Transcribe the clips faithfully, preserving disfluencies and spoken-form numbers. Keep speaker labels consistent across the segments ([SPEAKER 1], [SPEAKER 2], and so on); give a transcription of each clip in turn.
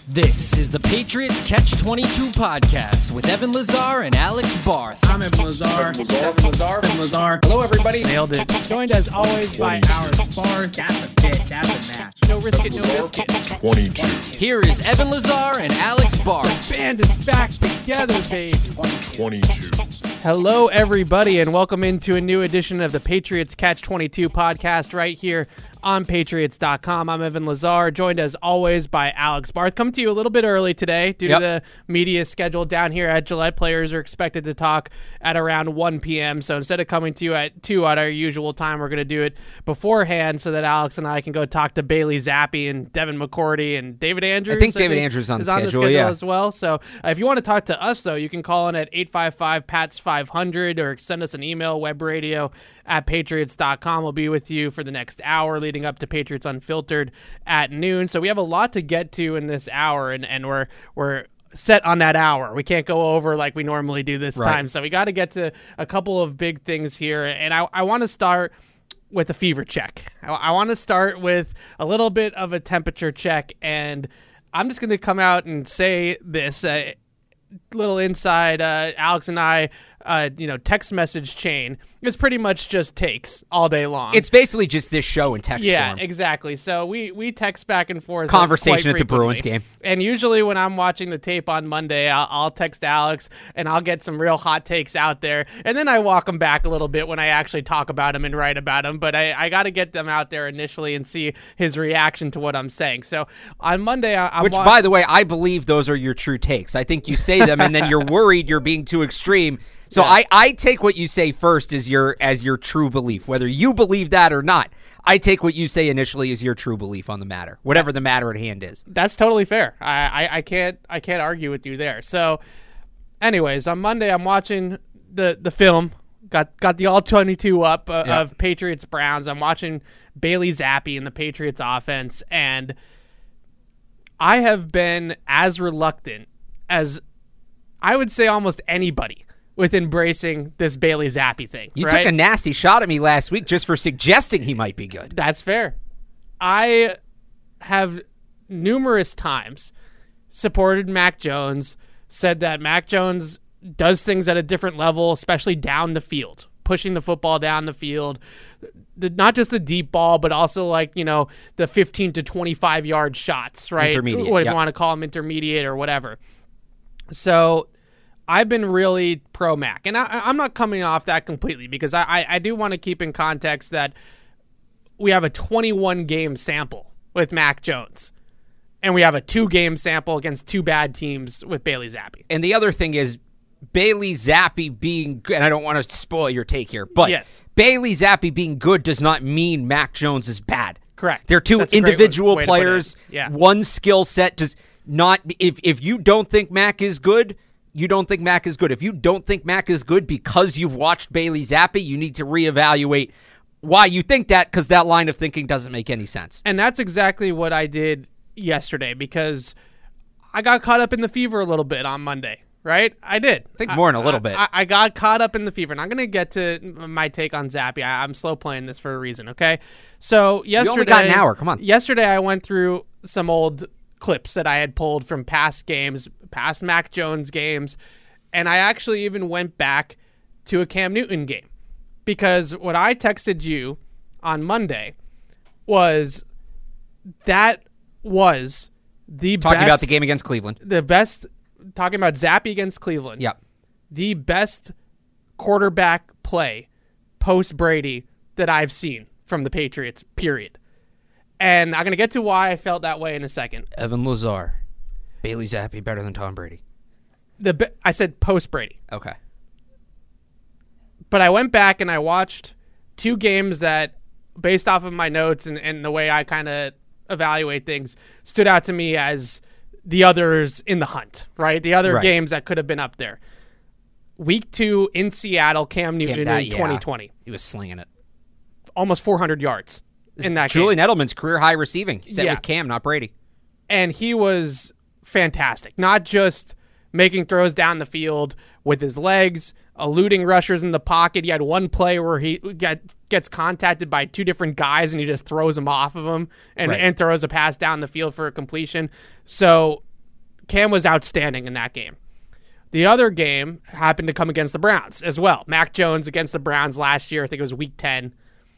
[SPEAKER 1] This is the Patriots Catch twenty-two podcast with Evan Lazar and Alex Barth.
[SPEAKER 2] I'm Evan Lazar. Evan Lazar. Evan Lazar. Hello, everybody.
[SPEAKER 3] Nailed it. Joined as always by Alex Barth.
[SPEAKER 2] That's a bit. That's a match.
[SPEAKER 3] No risk it, no biscuit.
[SPEAKER 4] twenty-two.
[SPEAKER 1] Here is Evan Lazar and Alex Barth.
[SPEAKER 3] Band is back together, babe.
[SPEAKER 4] twenty-two.
[SPEAKER 3] Hello, everybody, and welcome into a new edition of the Patriots Catch twenty-two podcast right here on Patriots dot com. I'm Evan Lazar, joined as always by Alex Barth. Coming to you a little bit early today due
[SPEAKER 1] Yep.
[SPEAKER 3] to the media schedule down here at Gillette. Players are expected to talk at around one p.m., so instead of coming to you at two at our usual time, we're going to do it beforehand so that Alex and I can go talk to Bailey Zappi and Devin McCourty and David Andrews.
[SPEAKER 5] I think David Andrews on the
[SPEAKER 3] is on the
[SPEAKER 5] schedule,
[SPEAKER 3] schedule
[SPEAKER 5] yeah.
[SPEAKER 3] as well. So uh, if you want to talk to us, though, you can call in at eight five five, P A T S five hundred or send us an email, webradio at patriots dot com. We'll be with you for the next hour leading up to Patriots Unfiltered at noon. So we have a lot to get to in this hour, and, and we're we're set on that hour. We can't go over like we normally do this
[SPEAKER 5] Right.
[SPEAKER 3] time. So we got to get to a couple of big things here. And I, I want to start with a fever check. I, I want to start with a little bit of a temperature check, and I'm just going to come out and say this. Uh, little inside uh, Alex and I, uh, you know, text message chain is pretty much just takes all day long.
[SPEAKER 5] It's basically just this show in text
[SPEAKER 3] yeah,
[SPEAKER 5] form.
[SPEAKER 3] exactly. So we, we text back and forth.
[SPEAKER 5] Conversation
[SPEAKER 3] quite
[SPEAKER 5] at the Bruins
[SPEAKER 3] frequently.
[SPEAKER 5] game.
[SPEAKER 3] And usually when I'm watching the tape on Monday, I'll, I'll text Alex and I'll get some real hot takes out there. And then I walk them back a little bit when I actually talk about them and write about them. But I, I got to get them out there initially and see his reaction to what I'm saying. So on Monday, I, I'm
[SPEAKER 5] Which,
[SPEAKER 3] wa-
[SPEAKER 5] by the way, I believe those are your true takes. I think you say them and then you're worried you're being too extreme. So
[SPEAKER 3] Yeah.
[SPEAKER 5] I, I take what you say first as your as your true belief, whether you believe that or not. I take what you say initially as your true belief on the matter, whatever the matter at hand is.
[SPEAKER 3] That's totally fair. I, I, I can't I can't argue with you there. So, anyways, on Monday I'm watching the the film. Got got the all twenty-two up uh,
[SPEAKER 5] Yeah.
[SPEAKER 3] of Patriots Browns. I'm watching Bailey Zappi and the Patriots offense, and I have been as reluctant as I would say almost anybody with embracing this Bailey Zappi thing.
[SPEAKER 5] You
[SPEAKER 3] right?
[SPEAKER 5] took a nasty shot at me last week just for suggesting he might be good.
[SPEAKER 3] That's fair. I have numerous times supported Mac Jones, said that Mac Jones does things at a different level, especially down the field, pushing the football down the field, the, not just the deep ball, but also like, you know, the fifteen to twenty-five yard shots, right?
[SPEAKER 5] Intermediate,
[SPEAKER 3] What if
[SPEAKER 5] yep.
[SPEAKER 3] you want to call them intermediate or whatever. So I've been really pro Mac, and I, I'm not coming off that completely because I, I, I do want to keep in context that we have a twenty-one game sample with Mac Jones, and we have a two game sample against two bad teams with Bailey Zappi.
[SPEAKER 5] And the other thing is Bailey Zappi being good, and I don't want to spoil your take here, but
[SPEAKER 3] Yes.
[SPEAKER 5] Bailey Zappi being good does not mean Mac Jones is bad.
[SPEAKER 3] Correct.
[SPEAKER 5] They're two
[SPEAKER 3] That's a great
[SPEAKER 5] individual
[SPEAKER 3] way to put it.
[SPEAKER 5] players.
[SPEAKER 3] Yeah.
[SPEAKER 5] One skill set does not. If if you don't think Mac is good, you don't think Mac is good. If you don't think Mac is good because you've watched Bailey Zappi, you need to reevaluate why you think that, because that line of thinking doesn't make any sense.
[SPEAKER 3] And that's exactly what I did yesterday because I got caught up in the fever a little bit on Monday, right? I did.
[SPEAKER 5] I think more than a little bit.
[SPEAKER 3] I, I got caught up in the fever, and I'm going to get to my take on Zappi. I, I'm slow playing this for a reason, okay? So yesterday,
[SPEAKER 5] only got an hour, come on.
[SPEAKER 3] Yesterday I went through some old clips that I had pulled from past games, past Mac Jones games, and I actually even went back to a Cam Newton game because what I texted you on Monday was that was the
[SPEAKER 5] Talking
[SPEAKER 3] best,
[SPEAKER 5] about the game against Cleveland.
[SPEAKER 3] the best, talking about Zappi against Cleveland.
[SPEAKER 5] Yep.
[SPEAKER 3] The best quarterback play post Brady that I've seen from the Patriots, period. And I'm going to get to why I felt that way in a second.
[SPEAKER 5] Evan Lazar. Bailey Zappi better than Tom Brady.
[SPEAKER 3] The be- I said post Brady.
[SPEAKER 5] Okay.
[SPEAKER 3] But I went back and I watched two games that, based off of my notes and, and the way I kind of evaluate things, stood out to me as the others in the hunt, right? The other
[SPEAKER 5] Right.
[SPEAKER 3] games that could have been up there. Week two in Seattle, Cam Newton
[SPEAKER 5] Cam- that-
[SPEAKER 3] in
[SPEAKER 5] yeah.
[SPEAKER 3] twenty twenty.
[SPEAKER 5] He was slinging it.
[SPEAKER 3] Almost four hundred yards in that game.
[SPEAKER 5] Julian Edelman's career high receiving. He set
[SPEAKER 3] Yeah.
[SPEAKER 5] with Cam, not Brady.
[SPEAKER 3] And he was fantastic. Not just making throws down the field with his legs, eluding rushers in the pocket. He had one play where he get, gets contacted by two different guys and he just throws them off of them and,
[SPEAKER 5] Right.
[SPEAKER 3] and throws a pass down the field for a completion. So Cam was outstanding in that game. The other game happened to come against the Browns as well. Mac Jones against the Browns last year, I think it was week ten.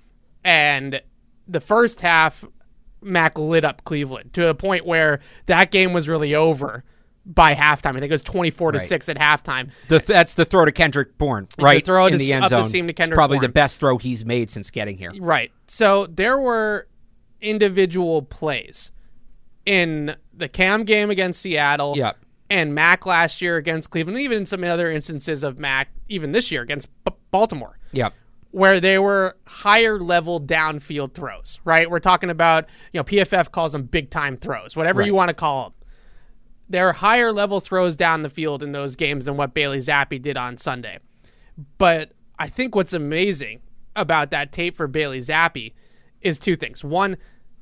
[SPEAKER 3] And the first half, Mac lit up Cleveland to a point where that game was really over by halftime. I think it was twenty-four to six at halftime.
[SPEAKER 5] The, that's the throw to Kendrick Bourne, right?
[SPEAKER 3] The throw
[SPEAKER 5] in
[SPEAKER 3] to,
[SPEAKER 5] the end
[SPEAKER 3] up
[SPEAKER 5] zone.
[SPEAKER 3] the seam to Kendrick
[SPEAKER 5] It's probably
[SPEAKER 3] Bourne.
[SPEAKER 5] the best throw he's made since getting here.
[SPEAKER 3] Right. So there were individual plays in the Cam game against Seattle
[SPEAKER 5] Yep.
[SPEAKER 3] and Mac last year against Cleveland, even in some other instances of Mac, even this year against B- Baltimore.
[SPEAKER 5] Yep.
[SPEAKER 3] Where they were higher level downfield throws, right? We're talking about, you know, P F F calls them big time throws, whatever
[SPEAKER 5] Right.
[SPEAKER 3] you want to call them. There are higher level throws down the field in those games than what Bailey Zappi did on Sunday. But I think what's amazing about that tape for Bailey Zappi is two things. One,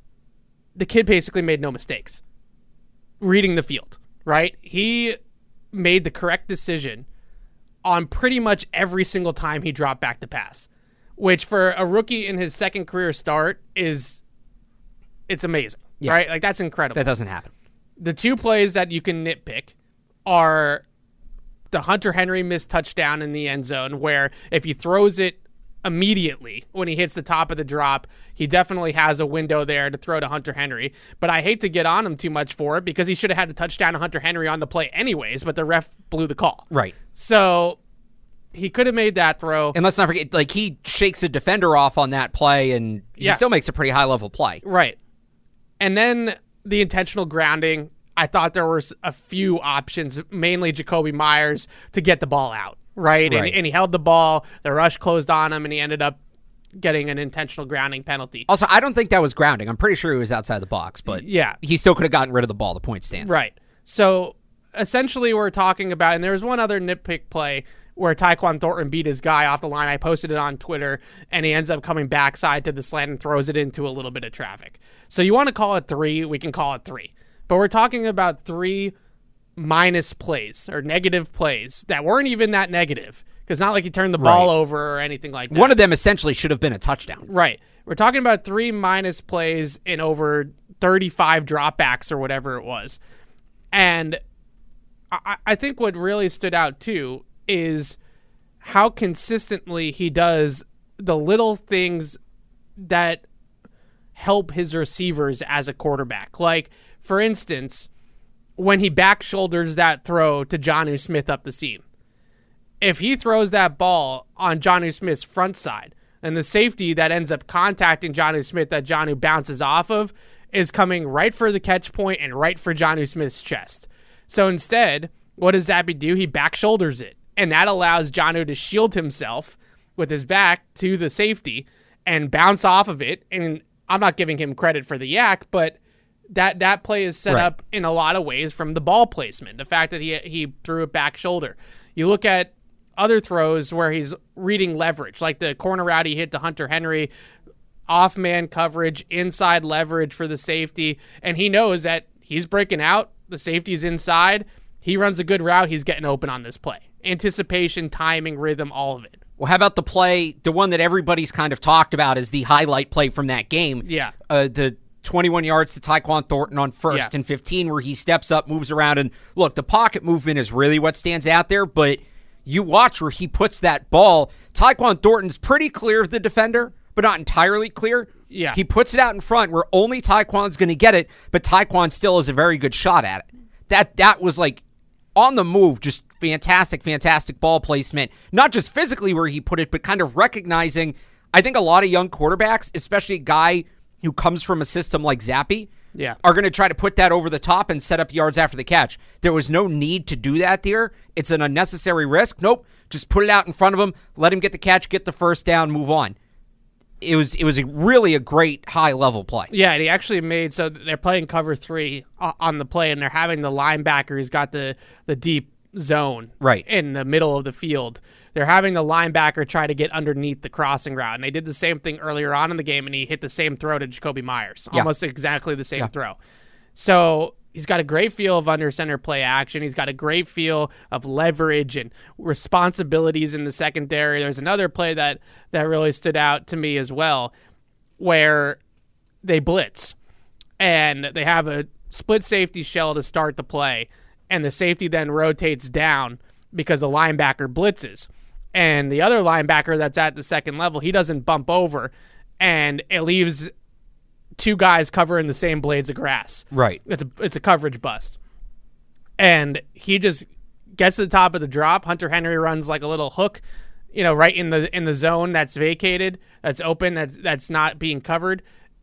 [SPEAKER 3] the kid basically made no mistakes reading the field, right? He made the correct decision on pretty much every single time he dropped back to pass, which for a rookie in his second career start is, it's amazing,
[SPEAKER 5] Yeah.
[SPEAKER 3] right? Like that's incredible.
[SPEAKER 5] That doesn't happen.
[SPEAKER 3] The two plays that you can nitpick are the Hunter Henry missed touchdown in the end zone, where if he throws it immediately when he hits the top of the drop, he definitely has a window there to throw to Hunter Henry. But I hate to get on him too much for it because he should have had a touchdown to Hunter Henry on the play anyways, but the ref blew the call.
[SPEAKER 5] Right.
[SPEAKER 3] So he could have made that throw.
[SPEAKER 5] And let's not forget, like, he shakes a defender off on that play, and he
[SPEAKER 3] Yeah.
[SPEAKER 5] still makes a pretty high-level play.
[SPEAKER 3] Right. And then the intentional grounding, I thought there was a few options, mainly Jacoby Myers, to get the ball out, right? And,
[SPEAKER 5] Right.
[SPEAKER 3] and he held the ball, the rush closed on him, and he ended up getting an intentional grounding penalty.
[SPEAKER 5] Also, I don't think that was grounding. I'm pretty sure he was outside the box, but
[SPEAKER 3] Yeah.
[SPEAKER 5] he still could have gotten rid of the ball, the point stand.
[SPEAKER 3] Right. So essentially we're talking about, and there was one other nitpick play where Tyquan Thornton beat his guy off the line. I posted it on Twitter, and he ends up coming backside to the slant and throws it into a little bit of traffic. So you want to call it three, we can call it three. But we're talking about three minus plays or negative plays that weren't even that negative, because not like he turned the ball
[SPEAKER 5] Right.
[SPEAKER 3] over or anything like that.
[SPEAKER 5] One of them essentially should have been a touchdown.
[SPEAKER 3] Right. We're talking about three minus plays in over thirty-five dropbacks or whatever it was. And I, I think what really stood out, too, is how consistently he does the little things that help his receivers as a quarterback. Like, for instance, when he back shoulders that throw to Jonnu Smith up the seam. If he throws that ball on Jonnu Smith's front side, and the safety that ends up contacting Jonnu Smith that Jonnu bounces off of is coming right for the catch point and right for Jonnu Smith's chest. So instead, what does Zappi do? He back shoulders it, and that allows Jonnu to shield himself with his back to the safety and bounce off of it. And I'm not giving him credit for the yak, but that that play is set
[SPEAKER 5] Right.
[SPEAKER 3] up in a lot of ways from the ball placement. The fact that he he threw it back shoulder. You look at other throws where he's reading leverage, like the corner route he hit to Hunter Henry, off man coverage, inside leverage for the safety, and he knows that he's breaking out, the safety's inside, he runs a good route, he's getting open on this play. Anticipation, timing, rhythm, all of it.
[SPEAKER 5] Well, how about the play, the one that everybody's kind of talked about as the highlight play from that game?
[SPEAKER 3] Yeah.
[SPEAKER 5] Uh, the twenty-one yards to Tyquan Thornton on first
[SPEAKER 3] Yeah.
[SPEAKER 5] and fifteen, where he steps up, moves around, and look, the pocket movement is really what stands out there, but you watch where he puts that ball. Tyquan Thornton's pretty clear of the defender, but not entirely clear.
[SPEAKER 3] Yeah.
[SPEAKER 5] He puts it out in front where only Tyquan's going to get it, but Tyquan still has a very good shot at it. That that was like on the move, just fantastic, fantastic ball placement. Not just physically where he put it, but kind of recognizing, I think a lot of young quarterbacks, especially a guy who comes from a system like Zappi,
[SPEAKER 3] Yeah.
[SPEAKER 5] are going to try to put that over the top and set up yards after the catch. There was no need to do that there. It's an unnecessary risk. Nope. Just put it out in front of him, let him get the catch, get the first down, move on. It was it was a really a great high-level play.
[SPEAKER 3] Yeah, and he actually made, so they're playing cover three o- on the play, and they're having the linebacker who's got the, the deep zone
[SPEAKER 5] Right.
[SPEAKER 3] in the middle of the field. They're having the linebacker try to get underneath the crossing route, and they did the same thing earlier on in the game, and he hit the same throw to Jacoby Myers,
[SPEAKER 5] Yeah.
[SPEAKER 3] almost exactly the same
[SPEAKER 5] Yeah.
[SPEAKER 3] throw. So he's got a great feel of under center play action. He's got a great feel of leverage and responsibilities in the secondary. There's another play that, that really stood out to me as well, where they blitz and they have a split safety shell to start the play. and the safety then rotates down because the linebacker blitzes. And the other linebacker that's at the second level, he doesn't bump over, and it leaves two guys covering the same blades of grass.
[SPEAKER 5] Right.
[SPEAKER 3] It's a, it's a coverage bust. And he just gets to the top of the drop. Hunter Henry runs like a little hook, you know, right in the in the zone that's vacated, that's open, that's that's not being covered.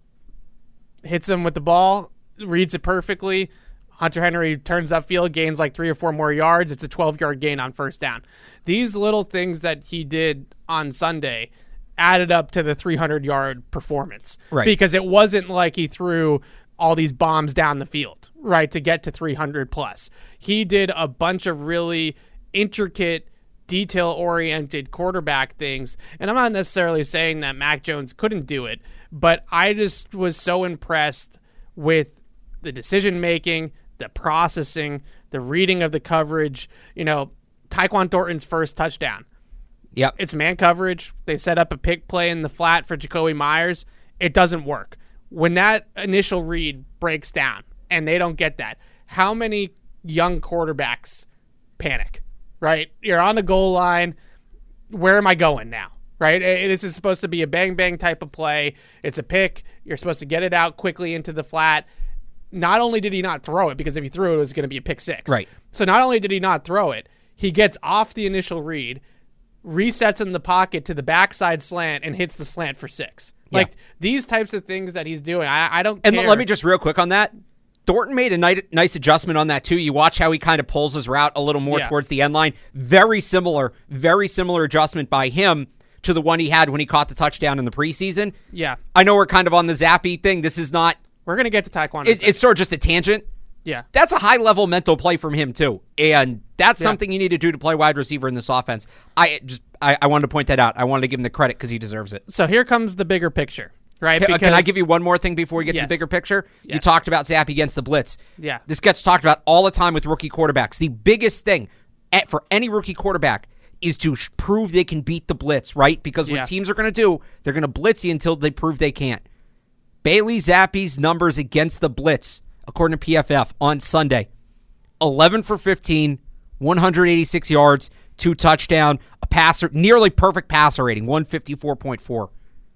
[SPEAKER 3] Hits him with the ball, reads it perfectly. Hunter Henry turns upfield, gains like three or four more yards. It's a twelve-yard gain on first down. These little things that he did on Sunday added up to the three hundred-yard performance.
[SPEAKER 5] Right.
[SPEAKER 3] Because it wasn't like he threw all these bombs down the field, right, to get to three hundred plus. He did a bunch of really intricate, detail-oriented quarterback things, and I'm not necessarily saying that Mac Jones couldn't do it, but I just was so impressed with the decision-making, the processing, the reading of the coverage. You know, Tyquan Thornton's first touchdown.
[SPEAKER 5] Yep.
[SPEAKER 3] It's man coverage. They set up a pick play in the flat for Jacoby Myers. It doesn't work. When that initial read breaks down and they don't get that, how many young quarterbacks panic, right? You're on the goal line. Where am I going now, right? This is supposed to be a bang-bang type of play. It's a pick. You're supposed to get it out quickly into the flat. Not only did he not throw it, because if he threw it, it was going to be a pick six.
[SPEAKER 5] Right.
[SPEAKER 3] So not only did he not throw it, he gets off the initial read, resets in the pocket to the backside slant, and hits the slant for six.
[SPEAKER 5] Yeah.
[SPEAKER 3] Like, these types of things that he's doing, I, I don't
[SPEAKER 5] And
[SPEAKER 3] care.
[SPEAKER 5] let me just real quick on that. Thornton made a nice, nice adjustment on that, too. You watch how he kind of pulls his route a little more
[SPEAKER 3] Yeah.
[SPEAKER 5] towards the end line. Very similar, very similar adjustment by him to the one he had when he caught the touchdown in the preseason.
[SPEAKER 3] Yeah.
[SPEAKER 5] I know we're kind of on the Zappy thing. This is not...
[SPEAKER 3] We're going to get to Tyquan. in a
[SPEAKER 5] It,
[SPEAKER 3] second.
[SPEAKER 5] it's sort of just a tangent.
[SPEAKER 3] Yeah.
[SPEAKER 5] That's a high-level mental play from him, too. And that's
[SPEAKER 3] Yeah.
[SPEAKER 5] something you need to do to play wide receiver in this offense. I just I, I wanted to point that out. I wanted to give him the credit because he deserves it.
[SPEAKER 3] So here comes the bigger picture, right?
[SPEAKER 5] Can, can I give you one more thing before we get
[SPEAKER 3] Yes.
[SPEAKER 5] to the bigger picture? You
[SPEAKER 3] Yes.
[SPEAKER 5] talked about Zappy against the blitz.
[SPEAKER 3] Yeah.
[SPEAKER 5] This gets talked about all the time with rookie quarterbacks. The biggest thing at, for any rookie quarterback is to sh- prove they can beat the blitz, right? Because what
[SPEAKER 3] Yeah.
[SPEAKER 5] teams are going to do, they're going to blitz you until they prove they can't. Bailey Zappe's numbers against the blitz, according to P F F, on Sunday, eleven for fifteen, one hundred eighty-six yards, two touchdown, a passer, nearly perfect passer rating, one fifty-four point four.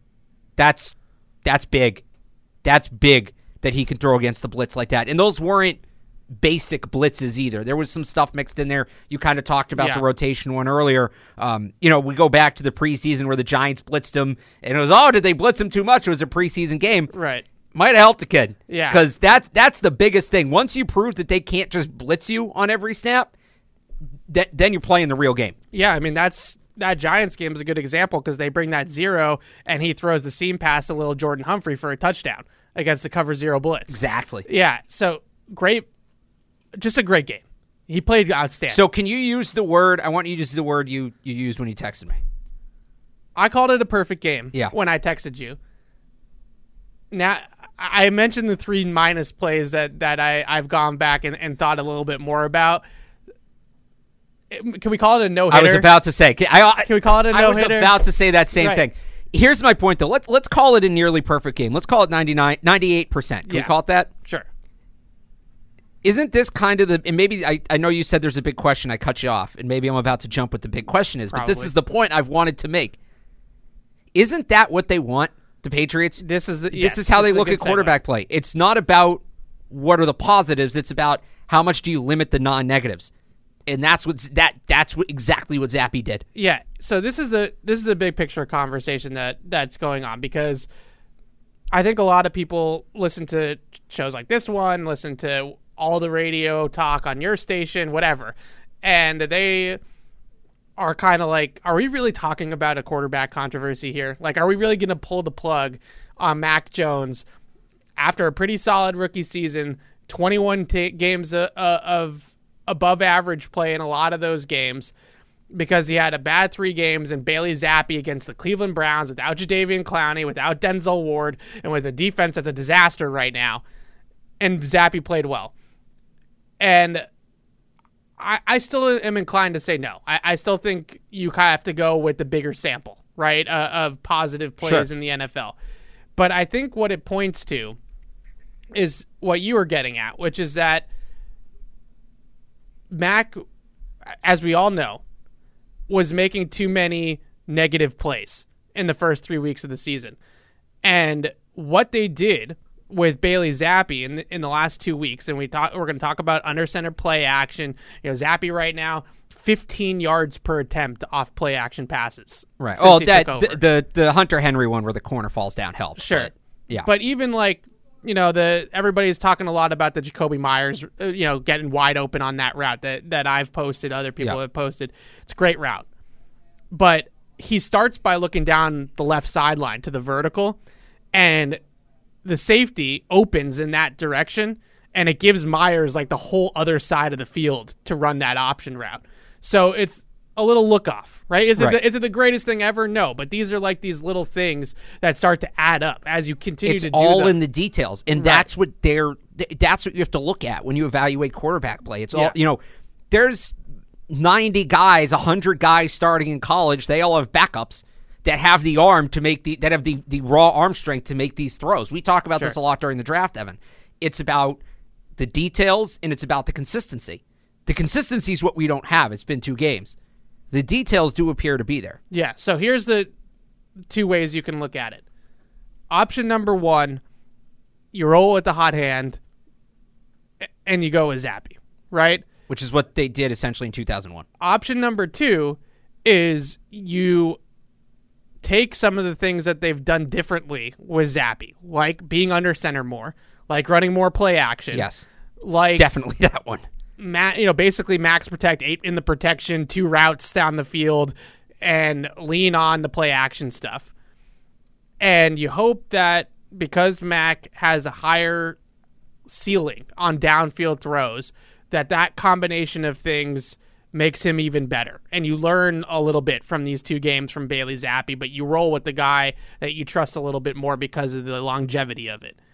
[SPEAKER 5] That's that's big. That's big that he can throw against the blitz like that. And those weren't basic blitzes either. There was some stuff mixed in there. You kind of talked about
[SPEAKER 3] Yeah.
[SPEAKER 5] the rotation one earlier. Um, you know, we go back to the preseason where the Giants blitzed him, and it was, oh, did they blitz him too much? It was a preseason game.
[SPEAKER 3] Right.
[SPEAKER 5] Might have helped the kid.
[SPEAKER 3] Yeah.
[SPEAKER 5] Because that's that's the biggest thing. Once you prove that they can't just blitz you on every snap, that, then you're playing the real game.
[SPEAKER 3] Yeah, I mean, that's that Giants game is a good example because they bring that zero and he throws the seam pass to little Jordan Humphrey for a touchdown against the cover zero blitz.
[SPEAKER 5] Exactly.
[SPEAKER 3] Yeah, so great, just a great game. He played outstanding.
[SPEAKER 5] So can you use the word, I want you to use the word you, you used when you texted me.
[SPEAKER 3] I called it a perfect game
[SPEAKER 5] Yeah.
[SPEAKER 3] when I texted you. Now, I mentioned the three minus plays that, that I, I've gone back and, and thought a little bit more about. Can we call it a no-hitter?
[SPEAKER 5] I was about to say. Can, I,
[SPEAKER 3] Can we call it a
[SPEAKER 5] I was
[SPEAKER 3] no-hitter?
[SPEAKER 5] about to say that same
[SPEAKER 3] Right.
[SPEAKER 5] thing. Here's my point, though. Let's let's call it a nearly perfect game. Let's call it ninety-nine, ninety-eight percent. Can
[SPEAKER 3] Yeah.
[SPEAKER 5] we call it that?
[SPEAKER 3] Sure.
[SPEAKER 5] Isn't this kind of the, and maybe I, I know you said there's a big question, I cut you off, and maybe I'm about to jump what the big question is, but this
[SPEAKER 3] Probably.
[SPEAKER 5] is the point I've wanted to make. Isn't that what they want, the Patriots?
[SPEAKER 3] This is the,
[SPEAKER 5] This
[SPEAKER 3] yes,
[SPEAKER 5] is how
[SPEAKER 3] this
[SPEAKER 5] they
[SPEAKER 3] a
[SPEAKER 5] look
[SPEAKER 3] good
[SPEAKER 5] at quarterback
[SPEAKER 3] segue.
[SPEAKER 5] play. It's not about what are the positives, it's about how much do you limit the non-negatives. And that's what's that that's what exactly what Zappy did.
[SPEAKER 3] Yeah. So this is the this is the big picture conversation that that's going on because I think a lot of people listen to shows like this one, listen to all the radio talk on your station, whatever, and they are kind of like, are we really talking about a quarterback controversy here? Like, are we really going to pull the plug on Mac Jones after a pretty solid rookie season, twenty-one t- games uh, uh, of above average play in a lot of those games because he had a bad three games and Bailey Zappi against the Cleveland Browns without Jadeveon Clowney, without Denzel Ward, and with a defense that's a disaster right now. And Zappi played well. And I, I still am inclined to say no. I, I still think you kind of have to go with the bigger sample, right, uh, of positive plays
[SPEAKER 5] Sure.
[SPEAKER 3] in the N F L. But I think what it points to is what you were getting at, which is that Mac, as we all know, was making too many negative plays in the first three weeks of the season. And what they did with Bailey Zappi in the, in the last two weeks, and we thought we're going to talk about under center play action. You know, Zappi right now, fifteen yards per attempt off play action passes.
[SPEAKER 5] Right.
[SPEAKER 3] Since
[SPEAKER 5] Oh,
[SPEAKER 3] he
[SPEAKER 5] that
[SPEAKER 3] took over.
[SPEAKER 5] the, the the Hunter Henry one where the corner falls down helps.
[SPEAKER 3] Sure.
[SPEAKER 5] But, yeah.
[SPEAKER 3] But even like, you know, the everybody's talking a lot about the Jacoby Myers, uh, you know, getting wide open on that route that, that I've posted, other people
[SPEAKER 5] Yeah.
[SPEAKER 3] have posted. It's a great route. But he starts by looking down the left sideline to the vertical, and the safety opens in that direction, and it gives Myers like the whole other side of the field to run that option route. So it's a little look off, right? Is it
[SPEAKER 5] Right.
[SPEAKER 3] the, is it the greatest thing ever? No, but these are like these little things that start to add up as you continue
[SPEAKER 5] It's
[SPEAKER 3] to do
[SPEAKER 5] all
[SPEAKER 3] them.
[SPEAKER 5] in the details, and
[SPEAKER 3] Right.
[SPEAKER 5] that's what they're. That's what you have to look at when you evaluate quarterback play. It's all
[SPEAKER 3] Yeah.
[SPEAKER 5] you know. There's ninety guys, one hundred guys starting in college. They all have backups that have the arm to make the that have the, the raw arm strength to make these throws. We talk about
[SPEAKER 3] Sure.
[SPEAKER 5] this a lot during the draft, Evan. It's about the details and it's about the consistency. The consistency is what we don't have. It's been two games. The details do appear to be there.
[SPEAKER 3] Yeah, so here's the two ways you can look at it. Option number one, you roll with the hot hand, a- and you go with Zappi, right?
[SPEAKER 5] Which is what they did essentially in two thousand one.
[SPEAKER 3] Option number two is you take some of the things that they've done differently with Zappi, like being under center more, like running more play action.
[SPEAKER 5] Yes.
[SPEAKER 3] Like
[SPEAKER 5] Definitely that one.
[SPEAKER 3] Ma- you know, basically max protect, eight in the protection, two routes down the field, and lean on the play action stuff. And you hope that because Mac has a higher ceiling on downfield throws, that that combination of things makes him even better. And you learn a little bit from these two games from Bailey Zappi, but you roll with the guy that you trust a little bit more because of the longevity of it.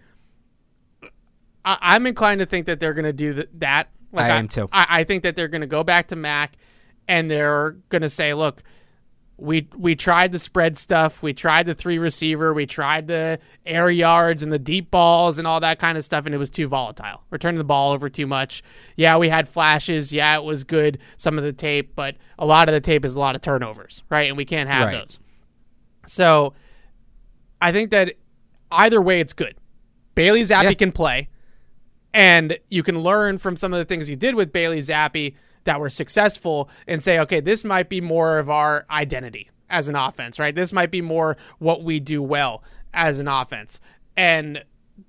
[SPEAKER 3] I- I'm inclined to think that they're going to do th- that. Like
[SPEAKER 5] I am too.
[SPEAKER 3] I, I think that they're going to go back to Mac, and they're going to say, look, we we tried the spread stuff. We tried the three receiver. We tried the air yards and the deep balls and all that kind of stuff, and it was too volatile. We're turning the ball over too much. Yeah, we had flashes. Yeah, it was good, some of the tape, but a lot of the tape is a lot of turnovers, right? And we can't have
[SPEAKER 5] Right.
[SPEAKER 3] those. So I think that either way, it's good. Bailey Zappi
[SPEAKER 5] Yeah.
[SPEAKER 3] can play, and you can learn from some of the things you did with Bailey Zappi that were successful and say, okay, this might be more of our identity as an offense, right? This might be more what we do well as an offense. And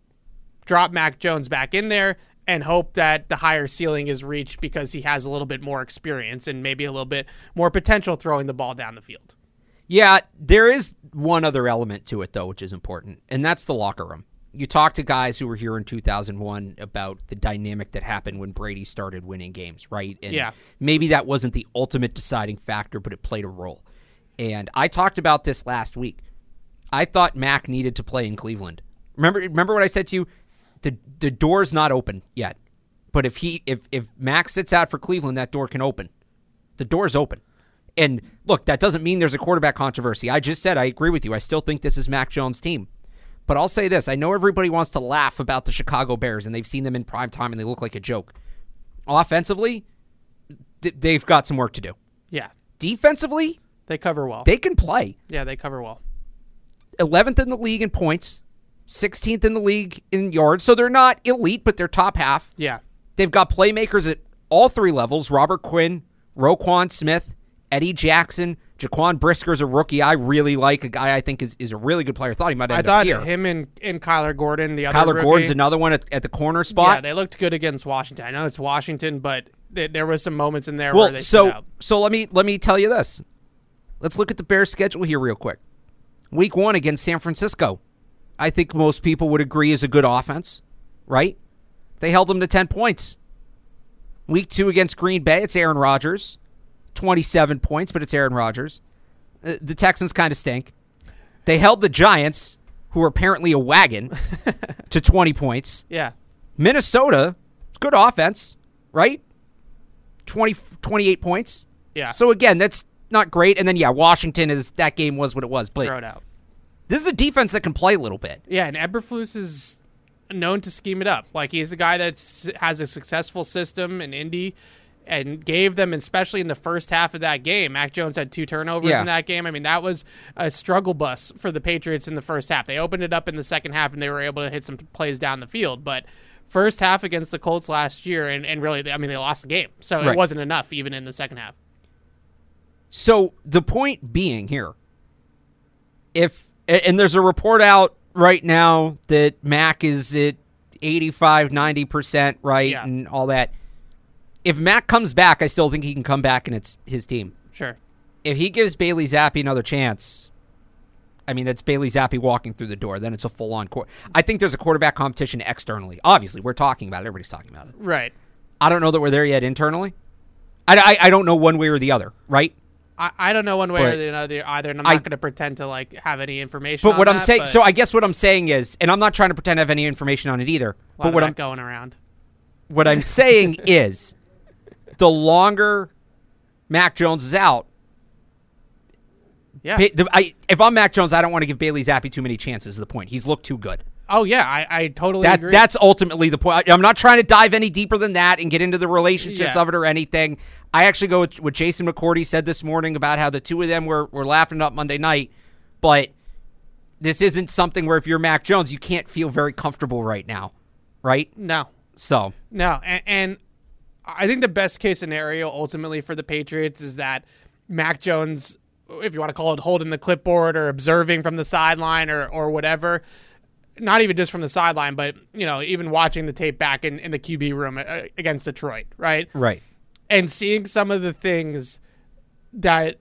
[SPEAKER 3] drop Mac Jones back in there and hope that the higher ceiling is reached because he has a little bit more experience and maybe a little bit more potential throwing the ball down the field.
[SPEAKER 5] Yeah, there is one other element to it, though, which is important, and that's the locker room. You talk to guys who were here in two thousand one about the dynamic that happened when Brady started winning games, right? And
[SPEAKER 3] Yeah.
[SPEAKER 5] maybe that wasn't the ultimate deciding factor, but it played a role. And I talked about this last week. I thought Mac needed to play in Cleveland. Remember remember what I said to you? The the door's not open yet. But if he if if Mac sits out for Cleveland, that door can open. The door's open. And look, that doesn't mean there's a quarterback controversy. I just said I agree with you. I still think this is Mac Jones' team. But I'll say this. I know everybody wants to laugh about the Chicago Bears, and they've seen them in prime time, and they look like a joke. Offensively, th- they've got some work to do.
[SPEAKER 3] Yeah,
[SPEAKER 5] Defensively,
[SPEAKER 3] they cover well.
[SPEAKER 5] they can play.
[SPEAKER 3] yeah, they cover well.
[SPEAKER 5] eleventh in the league in points, sixteenth in the league in yards. So they're not elite, but they're top half.
[SPEAKER 3] Yeah,
[SPEAKER 5] They've got playmakers at all three levels. Robert Quinn, Roquan Smith, Eddie Jackson, Jaquan Brisker's a rookie I really like, a guy I think is, is a really good player. Thought he might end
[SPEAKER 3] I
[SPEAKER 5] up
[SPEAKER 3] thought
[SPEAKER 5] here.
[SPEAKER 3] him and, and Kyler Gordon, the other
[SPEAKER 5] Kyler
[SPEAKER 3] rookie,
[SPEAKER 5] Gordon's another one at, at the corner
[SPEAKER 3] yeah,
[SPEAKER 5] spot.
[SPEAKER 3] they looked good against Washington. I know it's Washington, but th- there was some moments in there where
[SPEAKER 5] well,
[SPEAKER 3] they
[SPEAKER 5] so
[SPEAKER 3] stood out.
[SPEAKER 5] so let me let me tell you this. Let's look at the Bears' schedule here real quick. Week one against San Francisco, I think most people would agree is a good offense, right? They held them to ten points. Week two against Green Bay, it's Aaron Rodgers, twenty-seven points, but it's Aaron Rodgers. Uh, the Texans kind of stink. They held the Giants, who are apparently a wagon, to twenty points.
[SPEAKER 3] Yeah,
[SPEAKER 5] Minnesota, good offense, right? twenty, twenty-eight points.
[SPEAKER 3] yeah.
[SPEAKER 5] So again, that's not great. And then yeah, Washington is that game was what it was. But
[SPEAKER 3] throw it out.
[SPEAKER 5] this is a defense that can play a little bit.
[SPEAKER 3] Yeah, and Eberflus is known to scheme it up. Like he's a guy that has a successful system in Indy, and gave them, especially in the first half of that game. Mac Jones had two turnovers
[SPEAKER 5] Yeah.
[SPEAKER 3] in that game. I mean, that was a struggle bus for the Patriots in the first half. They opened it up in the second half, and they were able to hit some plays down the field. But first half against the Colts last year, and, and really, I mean, they lost the game. So
[SPEAKER 5] Right.
[SPEAKER 3] it wasn't enough even in the second half.
[SPEAKER 5] So the point being here, if and there's a report out right now that Mac is at eighty-five, ninety percent right
[SPEAKER 3] Yeah.
[SPEAKER 5] and all that. If Mac comes back, I still think he can come back and it's his team.
[SPEAKER 3] Sure.
[SPEAKER 5] If he gives Bailey Zappi another chance, I mean, that's Bailey Zappi walking through the door. Then it's a full-on court. I think there's a quarterback competition externally. Obviously, we're talking about it. Everybody's talking about it.
[SPEAKER 3] Right.
[SPEAKER 5] I don't know that we're there yet internally. I, I, I don't know one way or the other, right?
[SPEAKER 3] I, I don't know one way
[SPEAKER 5] But
[SPEAKER 3] or the other either, and I'm
[SPEAKER 5] I-
[SPEAKER 3] not going to pretend to like have any information.
[SPEAKER 5] But
[SPEAKER 3] on
[SPEAKER 5] what I'm
[SPEAKER 3] that,
[SPEAKER 5] saying,
[SPEAKER 3] but
[SPEAKER 5] so I guess what I'm saying is, and I'm not trying to pretend I have any information on it either.
[SPEAKER 3] a lot
[SPEAKER 5] But
[SPEAKER 3] of
[SPEAKER 5] what
[SPEAKER 3] that
[SPEAKER 5] I'm
[SPEAKER 3] going around.
[SPEAKER 5] what I'm saying is, the longer Mac Jones is out,
[SPEAKER 3] Yeah.
[SPEAKER 5] Ba- the, I, if I'm Mac Jones, I don't want to give Bailey Zappi too many chances. Is the point? He's looked too good.
[SPEAKER 3] Oh yeah, I, I totally
[SPEAKER 5] That
[SPEAKER 3] agree.
[SPEAKER 5] that's ultimately the point. I- I'm not trying to dive any deeper than that and get into the relationships
[SPEAKER 3] Yeah.
[SPEAKER 5] of it or anything. I actually go with what Jason McCourty said this morning about how the two of them were were laughing up Monday night, but this isn't something where if you're Mac Jones, you can't feel very comfortable right now, right?
[SPEAKER 3] no.
[SPEAKER 5] So
[SPEAKER 3] No, and, and I think the best case scenario ultimately for the Patriots is that Mac Jones, if you want to call it holding the clipboard or observing from the sideline or, or whatever, not even just from the sideline, but, you know, even watching the tape back in, in the Q B room uh, against Detroit, right?
[SPEAKER 5] right,
[SPEAKER 3] And seeing some of the things that,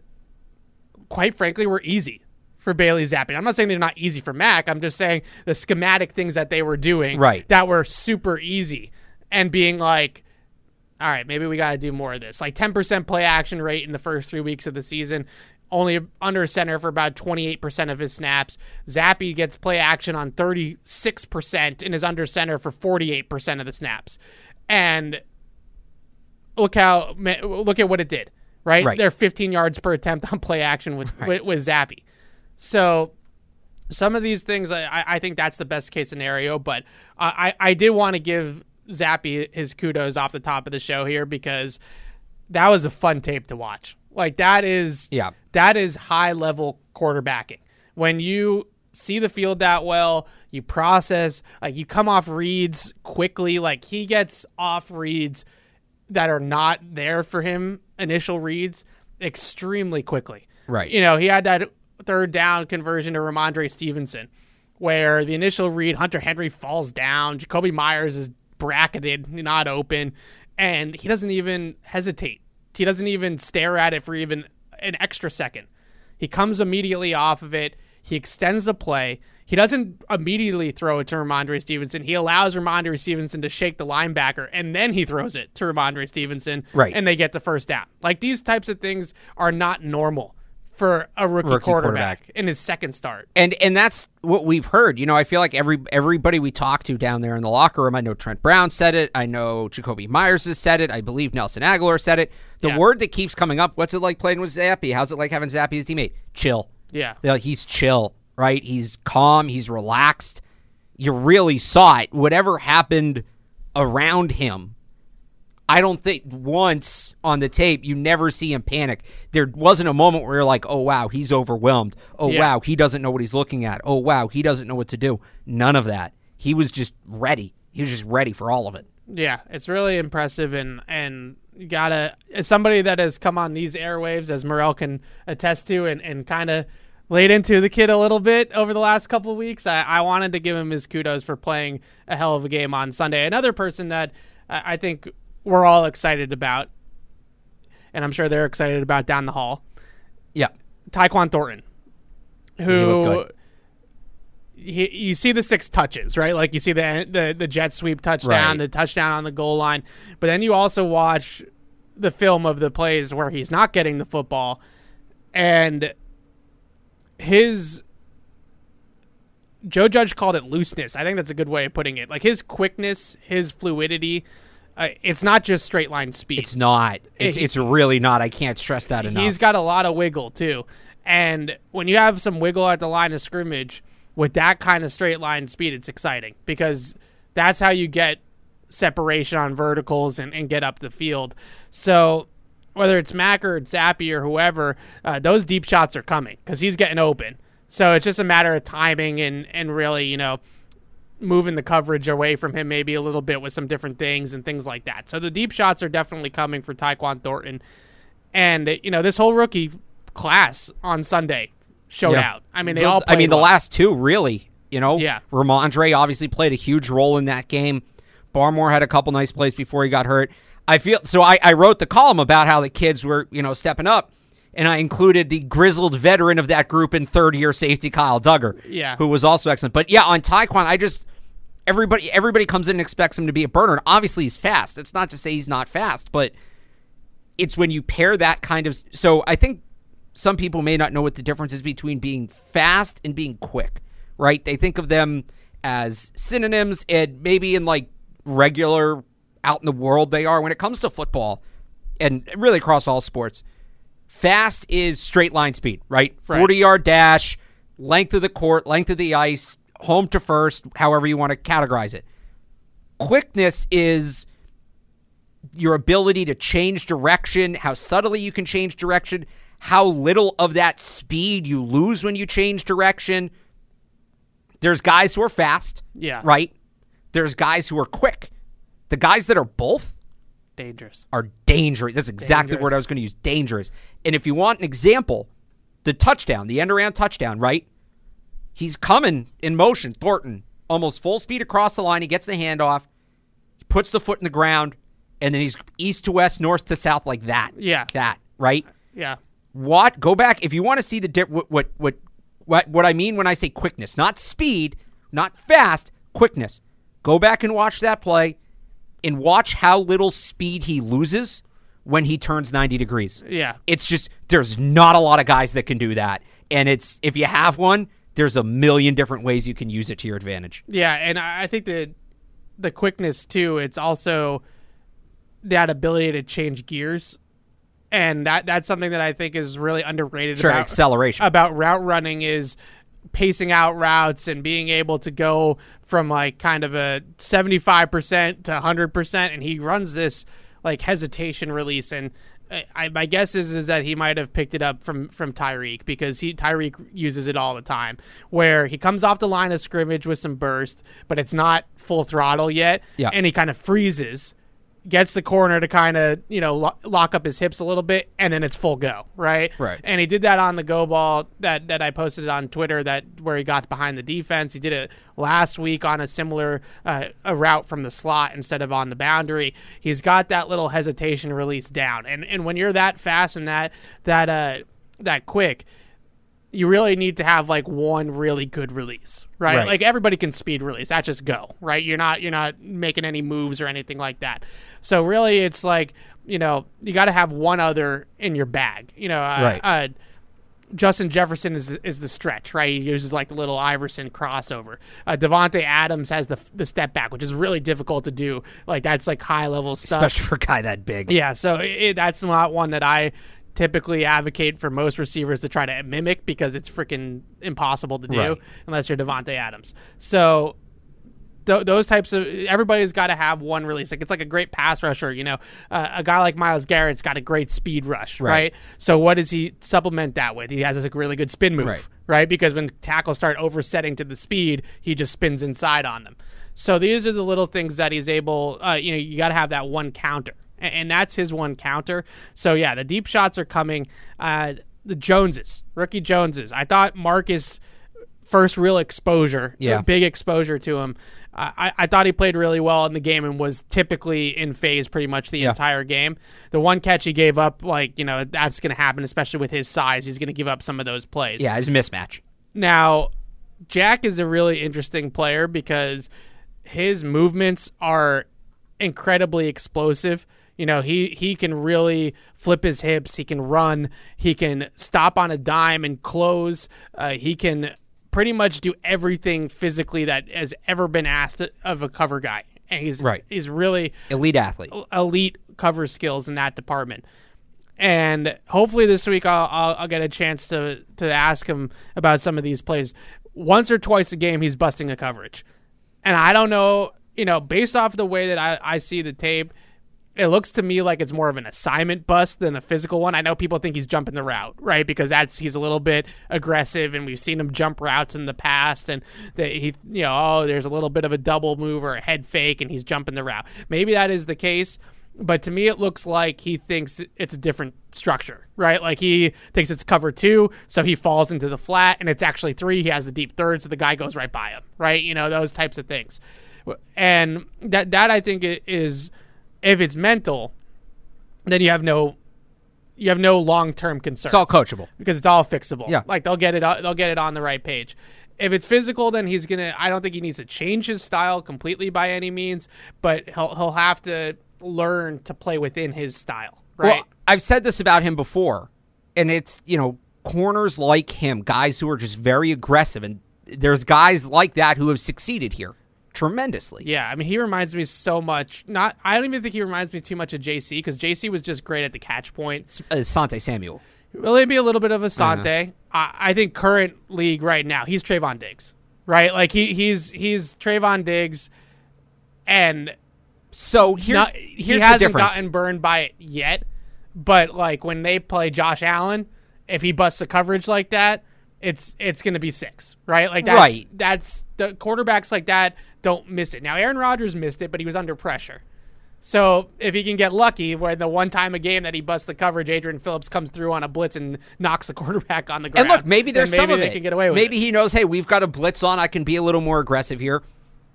[SPEAKER 3] quite frankly, were easy for Bailey Zappi. I'm not saying they're not easy for Mac. I'm just saying the schematic things that they were doing
[SPEAKER 5] Right.
[SPEAKER 3] that were super easy and being like, all right, maybe we got to do more of this. Like ten percent play action rate in the first three weeks of the season, only under center for about twenty-eight percent of his snaps. Zappi gets play action on thirty-six percent and is under center for forty-eight percent of the snaps. And look how look at what it did, right?
[SPEAKER 5] Right.
[SPEAKER 3] They're fifteen yards per attempt on play action with
[SPEAKER 5] Right.
[SPEAKER 3] with, with Zappi. So some of these things, I, I think that's the best case scenario. But I, I did want to give Zappi his kudos off the top of the show here because that was a fun tape to watch. Like that is
[SPEAKER 5] Yeah.
[SPEAKER 3] that is high level quarterbacking. When you see the field that well, you process, like you come off reads quickly. Like he gets off reads that are not there for him, initial reads, extremely quickly.
[SPEAKER 5] Right.
[SPEAKER 3] You know, he had that third down conversion to Ramondre Stevenson where the initial read, Hunter Henry falls down, Jacoby Myers is bracketed, not open, and he doesn't even hesitate. He doesn't even stare at it for even an extra second. He comes immediately off of it. He extends the play. He doesn't immediately throw it to Ramondre Stevenson. He allows Ramondre Stevenson to shake the linebacker, and then he throws it to Ramondre Stevenson,
[SPEAKER 5] Right.
[SPEAKER 3] and they get the first down. Like, these types of things are not normal for a rookie,
[SPEAKER 5] Rookie
[SPEAKER 3] quarterback,
[SPEAKER 5] quarterback.
[SPEAKER 3] in his second start.
[SPEAKER 5] And and that's what we've heard. You know, I feel like every everybody we talk to down there in the locker room, I know Trent Brown said it. I know Jacoby Myers has said it. I believe Nelson Aguilar said it. The
[SPEAKER 3] Yeah.
[SPEAKER 5] word that keeps coming up, what's it like playing with Zappi? How's it like having Zappi as teammate? Chill.
[SPEAKER 3] Yeah.
[SPEAKER 5] They're like, he's chill, right? He's calm. He's relaxed. You really saw it. Whatever happened around him, I don't think once on the tape you never see him panic. There wasn't a moment where you're like, oh, wow, he's overwhelmed. Oh,
[SPEAKER 3] Yeah.
[SPEAKER 5] wow, he doesn't know what he's looking at. Oh, wow, he doesn't know what to do. None of that. He was just ready. He was just ready for all of it.
[SPEAKER 3] Yeah, it's really impressive, and and you gotta, as somebody that has come on these airwaves, as Morel can attest to, and, and kind of laid into the kid a little bit over the last couple of weeks, I, I wanted to give him his kudos for playing a hell of a game on Sunday. Another person that I, I think we're all excited about, and I'm sure they're excited about down the hall,
[SPEAKER 5] Yeah.
[SPEAKER 3] Tyquan Thornton,
[SPEAKER 5] He
[SPEAKER 3] who
[SPEAKER 5] looked good.
[SPEAKER 3] he, you see the six touches, right? Like you see the the, the jet sweep touchdown,
[SPEAKER 5] Right.
[SPEAKER 3] the touchdown on the goal line, but then you also watch the film of the plays where he's not getting the football, and his Joe Judge called it looseness. I think that's a good way of putting it. Like his quickness, his fluidity. Uh, it's not just straight line speed.
[SPEAKER 5] It's not. It's,
[SPEAKER 3] He-
[SPEAKER 5] it's really not. I can't stress that enough.
[SPEAKER 3] He's got a lot of wiggle too. And when you have some wiggle at the line of scrimmage with that kind of straight line speed, it's exciting because that's how you get separation on verticals and, and get up the field. So whether it's Mack or Zappe or whoever, uh, those deep shots are coming because he's getting open. So it's just a matter of timing and, and really, you know, moving the coverage away from him maybe a little bit with some different things and things like that. So the deep shots are definitely coming for Tyquan Thornton. And, you know, this whole rookie class on Sunday showed
[SPEAKER 5] Yeah.
[SPEAKER 3] out. I mean, they all played
[SPEAKER 5] I mean, the
[SPEAKER 3] well.
[SPEAKER 5] last two, really, you know?
[SPEAKER 3] Yeah.
[SPEAKER 5] Ramondre obviously played a huge role in that game. Barmore had a couple nice plays before he got hurt. I feel so I, I wrote the column about how the kids were, you know, stepping up, and I included the grizzled veteran of that group in third-year safety Kyle Duggar,
[SPEAKER 3] Yeah.
[SPEAKER 5] who was also excellent. But, yeah, on Tyquan, I just everybody everybody comes in and expects him to be a burner. And obviously, he's fast. It's not to say he's not fast, but it's when you pair that kind of – so I think some people may not know what the difference is between being fast and being quick, right? They think of them as synonyms, and maybe in, like, regular out in the world they are. When it comes to football, and really across all sports, fast is straight line speed, right?
[SPEAKER 3] Right.
[SPEAKER 5] forty-yard dash, length of the court, length of the ice, home to first, however you want to categorize it. Quickness is your ability to change direction, how subtly you can change direction, how little of that speed you lose when you change direction. There's guys who are fast,
[SPEAKER 3] Yeah.
[SPEAKER 5] right? There's guys who are quick. The guys that are both
[SPEAKER 3] Dangerous.
[SPEAKER 5] are dangerous. That's exactly the
[SPEAKER 3] Dangerous.
[SPEAKER 5] word I was going to use, dangerous. And if you want an example, the touchdown, the end-around touchdown, right? He's coming in motion, Thornton, almost full speed across the line. He gets the handoff, puts the foot in the ground, and then he's east to west, north to south like that.
[SPEAKER 3] Yeah.
[SPEAKER 5] That, right?
[SPEAKER 3] Yeah.
[SPEAKER 5] What? Go back. If you want to see the dip, what, what, what, what, what I mean when I say quickness, not speed, not fast, quickness. Go back and watch that play and watch how little speed he loses when he turns ninety degrees.
[SPEAKER 3] Yeah.
[SPEAKER 5] It's just, there's not a lot of guys that can do that. And it's, if you have one, there's a million different ways you can use it to your advantage.
[SPEAKER 3] Yeah, and I I think that the quickness, too, it's also that ability to change gears. And that that's something that I think is really underrated
[SPEAKER 5] Sure,
[SPEAKER 3] about
[SPEAKER 5] acceleration.
[SPEAKER 3] about route running is pacing out routes and being able to go from like kind of a seventy-five percent to one hundred percent. And he runs this like hesitation release. And I, my guess is is that he might have picked it up from from Tyreek, because he Tyreek uses it all the time, where he comes off the line of scrimmage with some burst, but it's not full throttle yet.
[SPEAKER 5] Yeah.
[SPEAKER 3] And he kind of freezes, gets the corner to kind of, you know, lo- lock up his hips a little bit, and then it's full go, right?
[SPEAKER 5] Right.
[SPEAKER 3] And he did that on the go ball that, that I posted on Twitter, that where he got behind the defense. He did it last week on a similar uh, a route from the slot instead of on the boundary. He's got that little hesitation release down. And and when you're that fast and that that uh that quick, you really need to have like one really good release, right?
[SPEAKER 5] Right.
[SPEAKER 3] Like everybody can speed release. That just go, right? You're not you're not making any moves or anything like that. So really, it's like, you know, you got to have one other in your bag. You know, uh,
[SPEAKER 5] Right.
[SPEAKER 3] uh, Justin Jefferson is is the stretch, right? He uses like the little Iverson crossover. Uh, Devontae Adams has the the step back, which is really difficult to do. Like that's like high level stuff.
[SPEAKER 5] Especially for a guy that big.
[SPEAKER 3] Yeah, so it, that's not one that I typically advocate for most receivers to try to mimic, because it's freaking impossible to do
[SPEAKER 5] Right.
[SPEAKER 3] unless you're Devontae Adams. So th- those types of, everybody's got to have one release. Like it's like a great pass rusher, you know. Uh, a guy like Myles Garrett's got a great speed rush, right?
[SPEAKER 5] Right.
[SPEAKER 3] So what does he supplement that with? He has a really good spin move,
[SPEAKER 5] Right.
[SPEAKER 3] right? Because when tackles start oversetting to the speed, he just spins inside on them. So these are the little things that he's able, uh, you know, you got to have that one counter. And that's his one counter. So, yeah, the deep shots are coming. Uh, the Joneses, rookie Joneses. I thought Marcus, first real exposure,
[SPEAKER 5] Yeah.
[SPEAKER 3] big exposure to him. Uh, I, I thought he played really well in the game and was typically in phase pretty much the
[SPEAKER 5] Yeah.
[SPEAKER 3] entire game. The one catch he gave up, like, you know, that's going to happen, especially with his size. He's going to give up some of those plays.
[SPEAKER 5] Yeah, it's a mismatch.
[SPEAKER 3] Now, Jack is a really interesting player because his movements are incredibly explosive. You know, he, he can really flip his hips. He can run. He can stop on a dime and close. Uh, he can pretty much do everything physically that has ever been asked of a cover guy. And he's,
[SPEAKER 5] Right.
[SPEAKER 3] he's really
[SPEAKER 5] Elite athlete.
[SPEAKER 3] elite cover skills in that department. And hopefully this week I'll, I'll, I'll get a chance to, to ask him about some of these plays. Once or twice a game, he's busting a coverage. And I don't know you know, based off the way that I, I see the tape, it looks to me like it's more of an assignment bust than a physical one. I know people think he's jumping the route, right? Because that's he's a little bit aggressive, and we've seen him jump routes in the past, and that he, you know, oh, there's a little bit of a double move or a head fake, and he's jumping the route. Maybe that is the case, but to me, it looks like he thinks it's a different structure, right? Like he thinks it's cover two, so he falls into the flat, and it's actually three. He has the deep third, so the guy goes right by him, right? You know, those types of things, and that that I think is. If it's mental, then you have no, you have no long-term concerns.
[SPEAKER 5] It's all coachable
[SPEAKER 3] because it's all fixable.
[SPEAKER 5] Yeah,
[SPEAKER 3] like they'll get it, they'll get it on the right page. If it's physical, then he's gonna. I don't think he needs to change his style completely by any means, but he'll he'll have to learn to play within his style. Right.
[SPEAKER 5] Well, I've said this about him before, and it's you know corners like him, guys who are just very aggressive, and there's guys like that who have succeeded here. Tremendously.
[SPEAKER 3] Yeah, I mean, he reminds me so much. Not, I don't even think he reminds me too much of J C because J C was just great at the catch point.
[SPEAKER 5] Uh, Sante Samuel.
[SPEAKER 3] Well, maybe a little bit of a Sante. Uh-huh. I, I think current league right now, he's Trayvon Diggs, right? Like he he's he's Trayvon Diggs, and
[SPEAKER 5] so here's
[SPEAKER 3] not,
[SPEAKER 5] here's
[SPEAKER 3] he
[SPEAKER 5] the
[SPEAKER 3] hasn't
[SPEAKER 5] difference.
[SPEAKER 3] gotten burned by it yet. But like when they play Josh Allen, if he busts a coverage like that, it's it's going to be six, right? Like that's
[SPEAKER 5] right.
[SPEAKER 3] that's the quarterbacks like that don't miss it. Now Aaron Rodgers missed it, but he was under pressure. So if he can get lucky, where the one time a game that he busts the coverage, Adrian Phillips comes through on a blitz and knocks the quarterback on the ground.
[SPEAKER 5] And look, maybe there's
[SPEAKER 3] maybe
[SPEAKER 5] some of
[SPEAKER 3] they
[SPEAKER 5] it.
[SPEAKER 3] Can get away with
[SPEAKER 5] maybe
[SPEAKER 3] it.
[SPEAKER 5] he knows, hey, we've got a blitz on. I can be a little more aggressive here.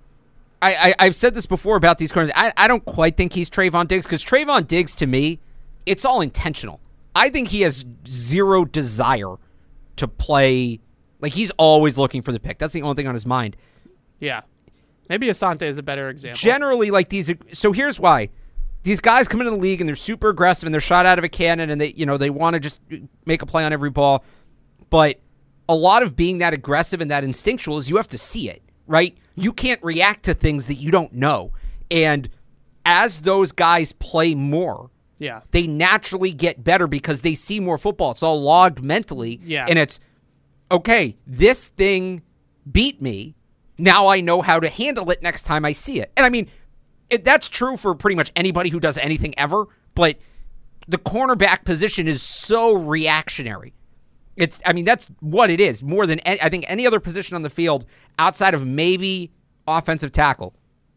[SPEAKER 5] I, I I've said this before about these corners. I I don't quite think he's Trayvon Diggs because Trayvon Diggs to me, it's all intentional. I think he has zero desire to play. Like, he's always looking for the pick. That's the only thing on his mind.
[SPEAKER 3] Yeah. Maybe Asante is a better example.
[SPEAKER 5] Generally, like these. So here's why. These guys come into the league and they're super aggressive and they're shot out of a cannon and they, you know, they want to just make a play on every ball. But a lot of being that aggressive and that instinctual is you have to see it, right? You can't react to things that you don't know. And as those guys play more,
[SPEAKER 3] yeah,
[SPEAKER 5] they naturally get better because they see more football. It's all logged mentally.
[SPEAKER 3] Yeah.
[SPEAKER 5] And it's, okay, this thing beat me. Now I know how to handle it next time I see it. And I mean, it, that's true for pretty much anybody who does anything ever, but the cornerback position is so reactionary. It's, I mean, that's what it is more than any, I think any other position on the field outside of maybe offensive tackle.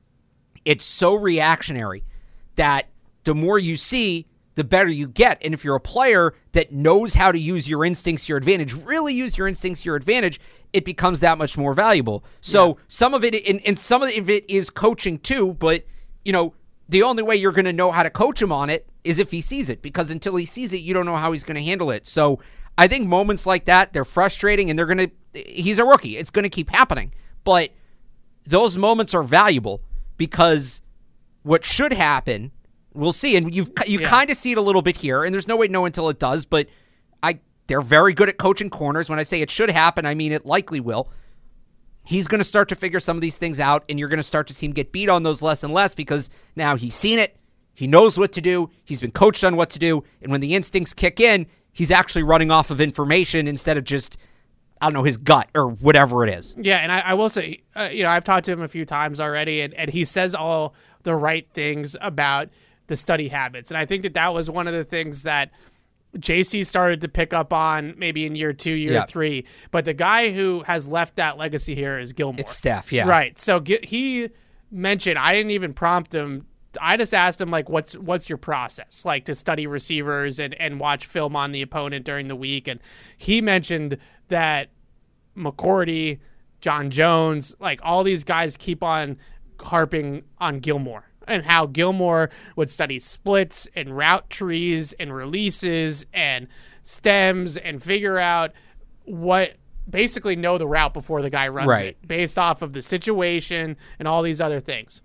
[SPEAKER 5] It's so reactionary that the more you see, the better you get. And if you're a player that knows how to use your instincts to your advantage, really use your instincts to your advantage, it becomes that much more valuable. So yeah. some of it, and, and some of it is coaching too, but, you know, the only way you're going to know how to coach him on it is if he sees it, because until he sees it, you don't know how he's going to handle it. So I think moments like that, they're frustrating, and they're going to, he's a rookie. It's going to keep happening. But those moments are valuable because what should happen, we'll see, and you've you yeah. kind of see it a little bit here, and there's no way to know until it does, but I they're very good at coaching corners. When I say it should happen, I mean it likely will. He's going to start to figure some of these things out, and you're going to start to see him get beat on those less and less because now he's seen it, he knows what to do, he's been coached on what to do, and when the instincts kick in, he's actually running off of information instead of just, I don't know, his gut or whatever it is.
[SPEAKER 3] Yeah, and I, I will say, uh, you know, I've talked to him a few times already, and, and he says all the right things about the study habits. And I think that that was one of the things that J C started to pick up on maybe in year two, year yeah. three. But the guy who has left that legacy here is Gilmore.
[SPEAKER 5] It's Steph, yeah.
[SPEAKER 3] Right. So he mentioned, I didn't even prompt him. I just asked him, like, what's what's your process, like, to study receivers and, and watch film on the opponent during the week. And he mentioned that McCourty, John Jones, like, all these guys keep on harping on Gilmore. And how Gilmore would study splits and route trees and releases and stems and figure out what, basically know the route before the guy runs
[SPEAKER 5] right.
[SPEAKER 3] it based off of the situation and all these other things.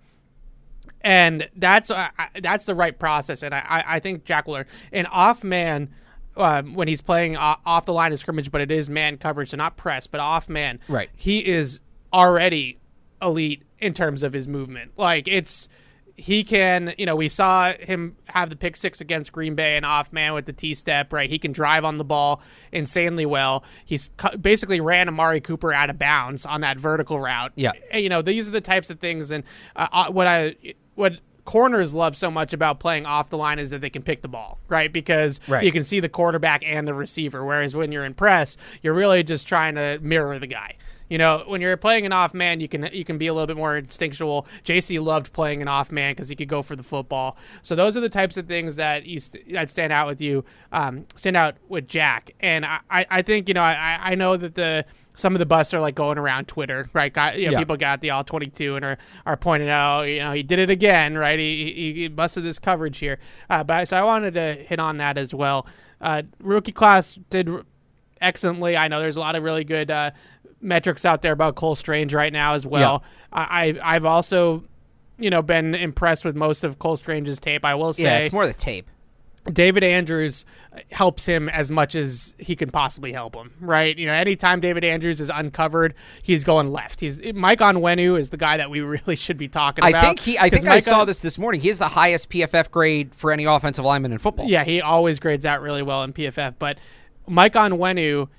[SPEAKER 3] And that's uh, that's the right process. And I, I think Jack will learn. And off man, um, when he's playing off the line of scrimmage, but it is man coverage, so not press, but off man,
[SPEAKER 5] right.
[SPEAKER 3] he is already elite in terms of his movement. Like, it's... he can, you know, we saw him have the pick six against Green Bay and off man with the T-step, right? He can drive on the ball insanely well. He's cu- basically ran Amari Cooper out of bounds on that vertical route.
[SPEAKER 5] Yeah.
[SPEAKER 3] And, you know, these are the types of things. And uh, what I, what corners love so much about playing off the line is that they can pick the ball, right? Because
[SPEAKER 5] right.
[SPEAKER 3] you can see the quarterback and the receiver. Whereas when you're in press, you're really just trying to mirror the guy. You know, when you're playing an off man, you can you can be a little bit more instinctual. J C loved playing an off man because he could go for the football. So those are the types of things that you st- that stand out with you, um, stand out with Jack. And I, I think you know I, I know that the some of the busts are like going around Twitter, right? Got, you know,
[SPEAKER 5] yeah.
[SPEAKER 3] people got the all twenty-two and are are pointing out, you know, he did it again, right? He he, he busted this coverage here. Uh, but so I wanted to hit on that as well. Uh, rookie class did excellently. I know there's a lot of really good Uh, metrics out there about Cole Strange right now as well. Yeah. I, I've also, you know, been impressed with most of Cole Strange's tape. I will say,
[SPEAKER 5] yeah, it's more the tape.
[SPEAKER 3] David Andrews helps him as much as he can possibly help him, right? You know, anytime David Andrews is uncovered, he's going left. He's Mike Onwenu is the guy that we really should be talking about.
[SPEAKER 5] I think he. I think
[SPEAKER 3] Mike
[SPEAKER 5] I saw
[SPEAKER 3] on,
[SPEAKER 5] this this morning. He has the highest P F F grade for any offensive lineman in football.
[SPEAKER 3] Yeah, he always grades out really well in P F F. But Mike Onwenu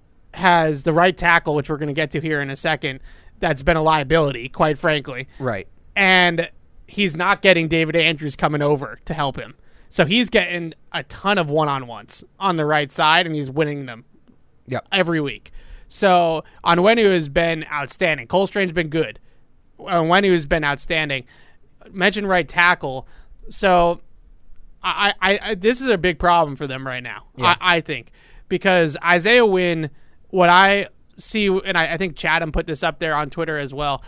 [SPEAKER 3] has the right tackle, which we're going to get to here in a second, that's been a liability, quite frankly.
[SPEAKER 5] Right.
[SPEAKER 3] And he's not getting David Andrews coming over to help him. So he's getting a ton of one-on-ones on the right side, and he's winning them
[SPEAKER 5] yep.
[SPEAKER 3] every week. So Onwenu has been outstanding. Cole Strange has been good. Onwenu has been outstanding. Mentioned right tackle. So I, I, I this is a big problem for them right now,
[SPEAKER 5] yeah.
[SPEAKER 3] I, I think, because Isaiah Wynn, what I see, and I, I think Chatham put this up there on Twitter as well,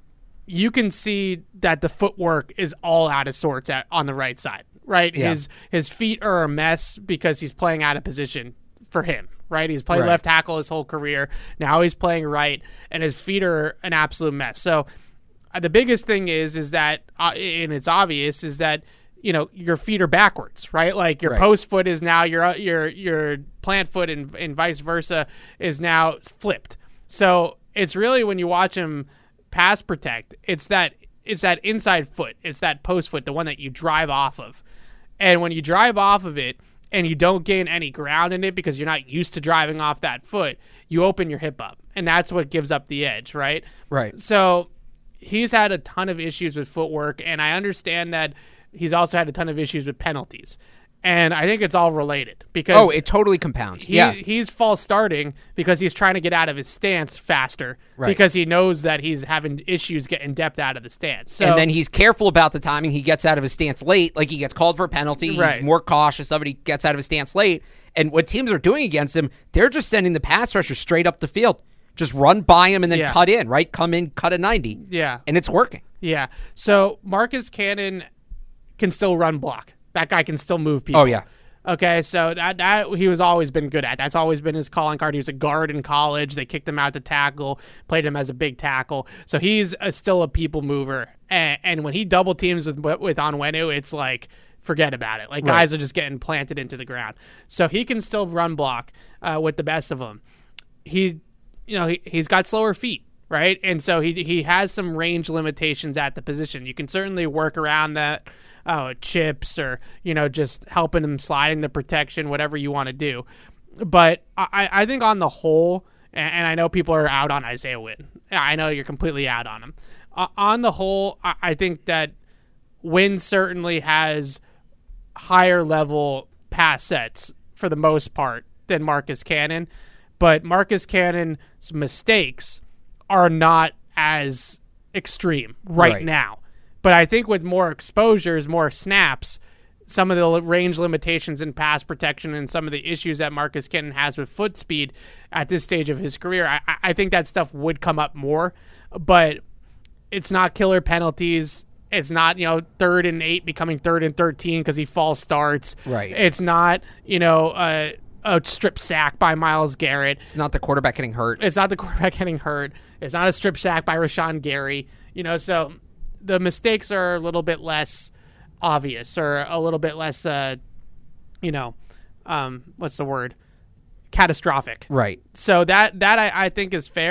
[SPEAKER 3] you can see that the footwork is all out of sorts at, on the right side, right?
[SPEAKER 5] Yeah.
[SPEAKER 3] His his feet are a mess because he's playing out of position for him, right? He's played
[SPEAKER 5] right.
[SPEAKER 3] left tackle his whole career. Now he's playing right, and his feet are an absolute mess. So uh, the biggest thing is, is that, uh, and it's obvious, is that you know, your feet are backwards, right? Like your
[SPEAKER 5] right.
[SPEAKER 3] post foot is now your your your plant foot, and, and vice versa is now flipped. So it's really, when you watch him pass protect, it's that it's that inside foot, it's that post foot, the one that you drive off of. And when you drive off of it and you don't gain any ground in it because you're not used to driving off that foot, you open your hip up, and that's what gives up the edge, right?
[SPEAKER 5] Right.
[SPEAKER 3] So he's had a ton of issues with footwork, and I understand that he's also had a ton of issues with penalties. And I think it's all related because
[SPEAKER 5] oh, it totally compounds.
[SPEAKER 3] He,
[SPEAKER 5] yeah,
[SPEAKER 3] he's false starting because he's trying to get out of his stance faster
[SPEAKER 5] right.
[SPEAKER 3] because he knows that he's having issues getting depth out of the stance. So,
[SPEAKER 5] and then he's careful about the timing. He gets out of his stance late, like he gets called for a penalty.
[SPEAKER 3] Right.
[SPEAKER 5] He's more cautious of it. He gets out of his stance late. And what teams are doing against him, they're just sending the pass rusher straight up the field. Just run by him and then
[SPEAKER 3] yeah.
[SPEAKER 5] cut in, right? Come in, cut a ninety.
[SPEAKER 3] Yeah.
[SPEAKER 5] And it's working.
[SPEAKER 3] Yeah. So Marcus Cannon can still run block. That guy can still move people.
[SPEAKER 5] Oh, yeah.
[SPEAKER 3] Okay, so that that he was always been good at. That's always been his calling card. He was a guard in college. They kicked him out to tackle, played him as a big tackle. So he's a, still a people mover. And, and when he double teams with with Onwenu, it's like, forget about it. Like
[SPEAKER 5] right.
[SPEAKER 3] guys are just getting planted into the ground. So he can still run block uh, with the best of them. He, you know, he he's got slower feet. Right, and so he he has some range limitations at the position. You can certainly work around that, oh, chips or you know just helping him sliding the protection, whatever you want to do. But I, I think on the whole, and, and I know people are out on Isaiah Wynn. I know you're completely out on him. Uh, on the whole, I, I think that Wynn certainly has higher level pass sets for the most part than Marcus Cannon, but Marcus Cannon's mistakes are not as extreme right,
[SPEAKER 5] right
[SPEAKER 3] now. But I think with more exposures, more snaps, some of the range limitations in pass protection and some of the issues that Marcus Cannon has with foot speed at this stage of his career, I, I think that stuff would come up more. But it's not killer penalties. It's not, you know, third and eight becoming third and thirteen because he false starts.
[SPEAKER 5] Right.
[SPEAKER 3] It's not, you know, uh, a strip sack by Myles Garrett.
[SPEAKER 5] It's not the quarterback getting hurt.
[SPEAKER 3] It's not the quarterback getting hurt. It's not a strip sack by Rashawn Gary. You know, so the mistakes are a little bit less obvious or a little bit less, uh, you know, um, what's the word? Catastrophic.
[SPEAKER 5] Right.
[SPEAKER 3] So that that I, I think is fair.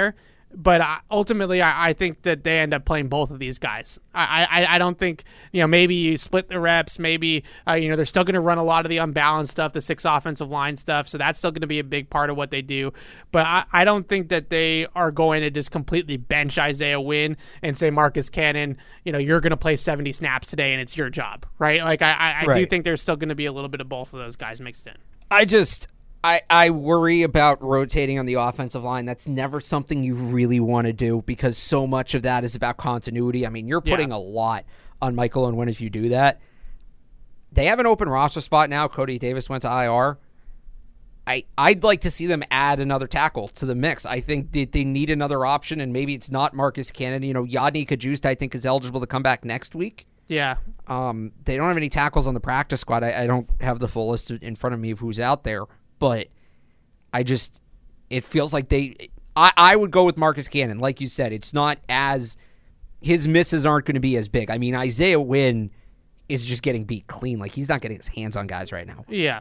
[SPEAKER 3] But I, ultimately, I, I think that they end up playing both of these guys. I, I, I don't think, you know, maybe you split the reps. Maybe, uh, you know, they're still going to run a lot of the unbalanced stuff, the six offensive line stuff. So that's still going to be a big part of what they do. But I, I don't think that they are going to just completely bench Isaiah Wynn and say, Marcus Cannon, you know, you're going to play seventy snaps today and it's your job, right? Like, I, I, I
[SPEAKER 5] right.
[SPEAKER 3] do think there's still going to be a little bit of both of those guys mixed in.
[SPEAKER 5] I just... I, I worry about rotating on the offensive line. That's never something you really want to do because so much of that is about continuity. I mean, you're putting
[SPEAKER 3] Yeah.
[SPEAKER 5] a lot on Michael Onwenu if you do that. They have an open roster spot now. Cody Davis went to I R. I, I'd like to see them add another tackle to the mix. I think that they need another option, and maybe it's not Marcus Cannon. You know, Yadni Kajust, I think, is eligible to come back next week.
[SPEAKER 3] Yeah.
[SPEAKER 5] Um, they don't have any tackles on the practice squad. I, I don't have the full list in front of me of who's out there. But I just, it feels like they, I, I would go with Marcus Cannon. Like you said, it's not as, his misses aren't going to be as big. I mean, Isaiah Wynn is just getting beat clean. Like, he's not getting his hands on guys right now.
[SPEAKER 3] Yeah.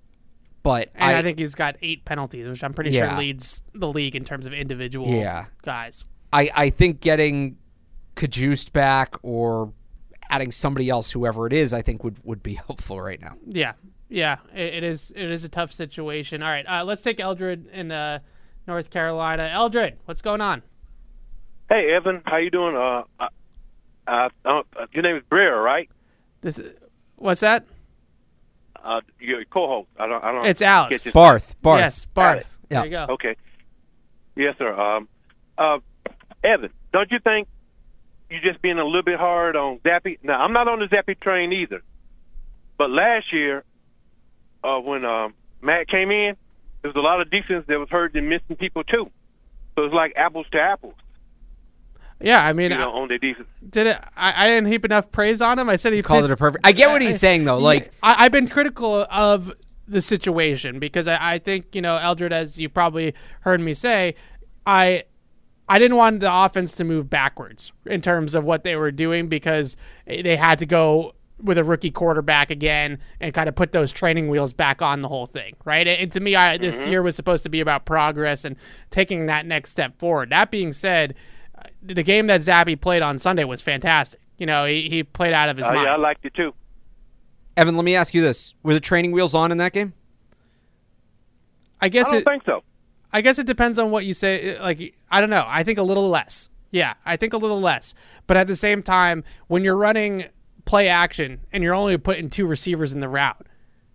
[SPEAKER 5] But
[SPEAKER 3] And I,
[SPEAKER 5] I,
[SPEAKER 3] I think he's got eight penalties, which I'm pretty
[SPEAKER 5] Yeah.
[SPEAKER 3] sure leads the league in terms of individual
[SPEAKER 5] Yeah.
[SPEAKER 3] guys.
[SPEAKER 5] I, I think getting Kajust back or adding somebody else, whoever it is, I think would, would be helpful right now.
[SPEAKER 3] Yeah. Yeah, it, it is. It is a tough situation. All right, uh, let's take Eldred in uh, North Carolina. Eldred, what's going on?
[SPEAKER 6] Hey, Evan, how you doing? Uh, uh, uh, uh your name is Breer, right?
[SPEAKER 3] This, what's that?
[SPEAKER 6] Uh, your co-host. I don't. I don't.
[SPEAKER 3] It's Alex.
[SPEAKER 6] get this-
[SPEAKER 5] Barth. Barth.
[SPEAKER 3] Yes, Barth.
[SPEAKER 5] Yeah.
[SPEAKER 3] There you go.
[SPEAKER 6] Okay. Yes, sir. Um, uh, Evan, don't you think you're just being a little bit hard on Zappe? Now, I'm not on the Zappe train either. But last year, uh, when um, Matt came in, there was a lot of defense that was hurt and missing people too. So it's like apples to apples.
[SPEAKER 3] Yeah, I mean,
[SPEAKER 6] You know,
[SPEAKER 3] I,
[SPEAKER 6] on their defense.
[SPEAKER 3] did it? I, I didn't heap enough praise on him. I said he
[SPEAKER 5] Called
[SPEAKER 3] pit-
[SPEAKER 5] it a perfect. I get what he's saying though. Like,
[SPEAKER 3] I, I've been critical of the situation because I, I think, you know, Eldred, as you probably heard me say, I I didn't want the offense to move backwards in terms of what they were doing because they had to go with a rookie quarterback again and kind of put those training wheels back on the whole thing, right? And to me, I, this mm-hmm. year was supposed to be about progress and taking that next step forward. That being said, the game that Zappe played on Sunday was fantastic. You know, he, he played out of his
[SPEAKER 6] uh,
[SPEAKER 3] mind.
[SPEAKER 6] Yeah, I liked it too.
[SPEAKER 5] Evan, let me ask you this. Were the training wheels on in that game?
[SPEAKER 3] I guess
[SPEAKER 6] I don't
[SPEAKER 3] it,
[SPEAKER 6] think so.
[SPEAKER 3] I guess it depends on what you say. Like, I don't know. I think a little less. Yeah, I think a little less. But at the same time, when you're running play action and you're only putting two receivers in the route.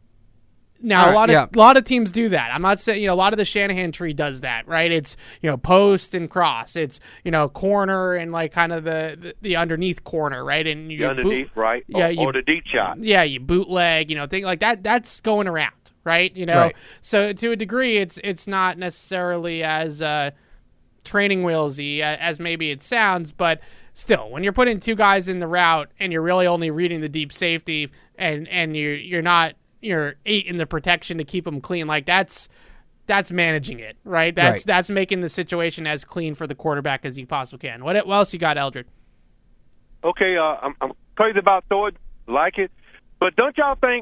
[SPEAKER 3] Now,
[SPEAKER 5] right,
[SPEAKER 3] a lot of
[SPEAKER 5] yeah.
[SPEAKER 3] a lot of teams do that. I'm not saying, you know, a lot of the Shanahan tree does that, right? It's, you know, post and cross. It's, you know, corner and like kind of the the, the underneath corner, right? And you
[SPEAKER 6] The underneath,
[SPEAKER 3] boot,
[SPEAKER 6] right?
[SPEAKER 3] Yeah,
[SPEAKER 6] or,
[SPEAKER 3] you,
[SPEAKER 6] or the deep shot.
[SPEAKER 3] Yeah, you bootleg, you know, thing like that. That's going around, right? You know,
[SPEAKER 5] Right.
[SPEAKER 3] so to a degree, it's it's not necessarily as uh, training wheelsy as maybe it sounds, but still, when you're putting two guys in the route and you're really only reading the deep safety and and you're you're not you're eight in the protection to keep them clean, like that's that's managing it, right? That's
[SPEAKER 5] Right.
[SPEAKER 3] that's making the situation as clean for the quarterback as you possibly can. What what else you got, Eldred?
[SPEAKER 6] Okay, uh, I'm, I'm crazy about Thor, like it, but don't y'all think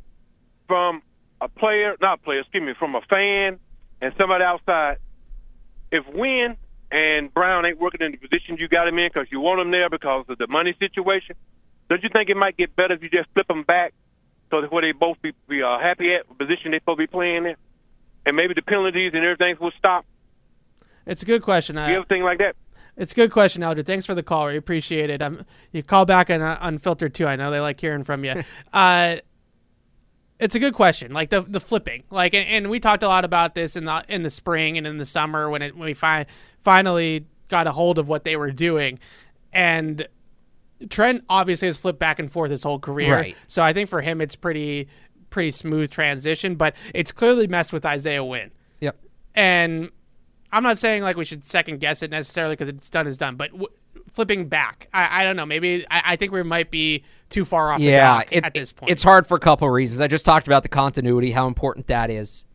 [SPEAKER 6] from a player, not a player, excuse me, from a fan and somebody outside, if Wynn and Brown ain't working in the position you got him in because you want them there because of the money situation, don't you think it might get better if you just flip them back so that where they both be, be uh, happy at the position they supposed to be playing in? And maybe the penalties and everything will stop.
[SPEAKER 3] It's a good question.
[SPEAKER 6] You
[SPEAKER 3] Uh,
[SPEAKER 6] ever think like that?
[SPEAKER 3] It's a good question, Eldred. Thanks for the call. We appreciate it. Um, you call back on uh, Unfiltered, too. I know they like hearing from you. uh, it's a good question, like the the flipping. like, And, and we talked a lot about this in the in the spring and in the summer when, it, when we fi- finally got a hold of what they were doing. And Trent obviously has flipped back and forth his whole career.
[SPEAKER 5] Right.
[SPEAKER 3] So I think for him it's pretty pretty smooth transition, but it's clearly messed with Isaiah Wynn.
[SPEAKER 5] Yep.
[SPEAKER 3] And I'm not saying like we should second guess it necessarily because it's done is done, but w- flipping back, I, I don't know. Maybe I, I think we might be too far off
[SPEAKER 5] Yeah,
[SPEAKER 3] the dock
[SPEAKER 5] it,
[SPEAKER 3] at this point.
[SPEAKER 5] it's hard for a couple of reasons. I just talked about the continuity, how important that is.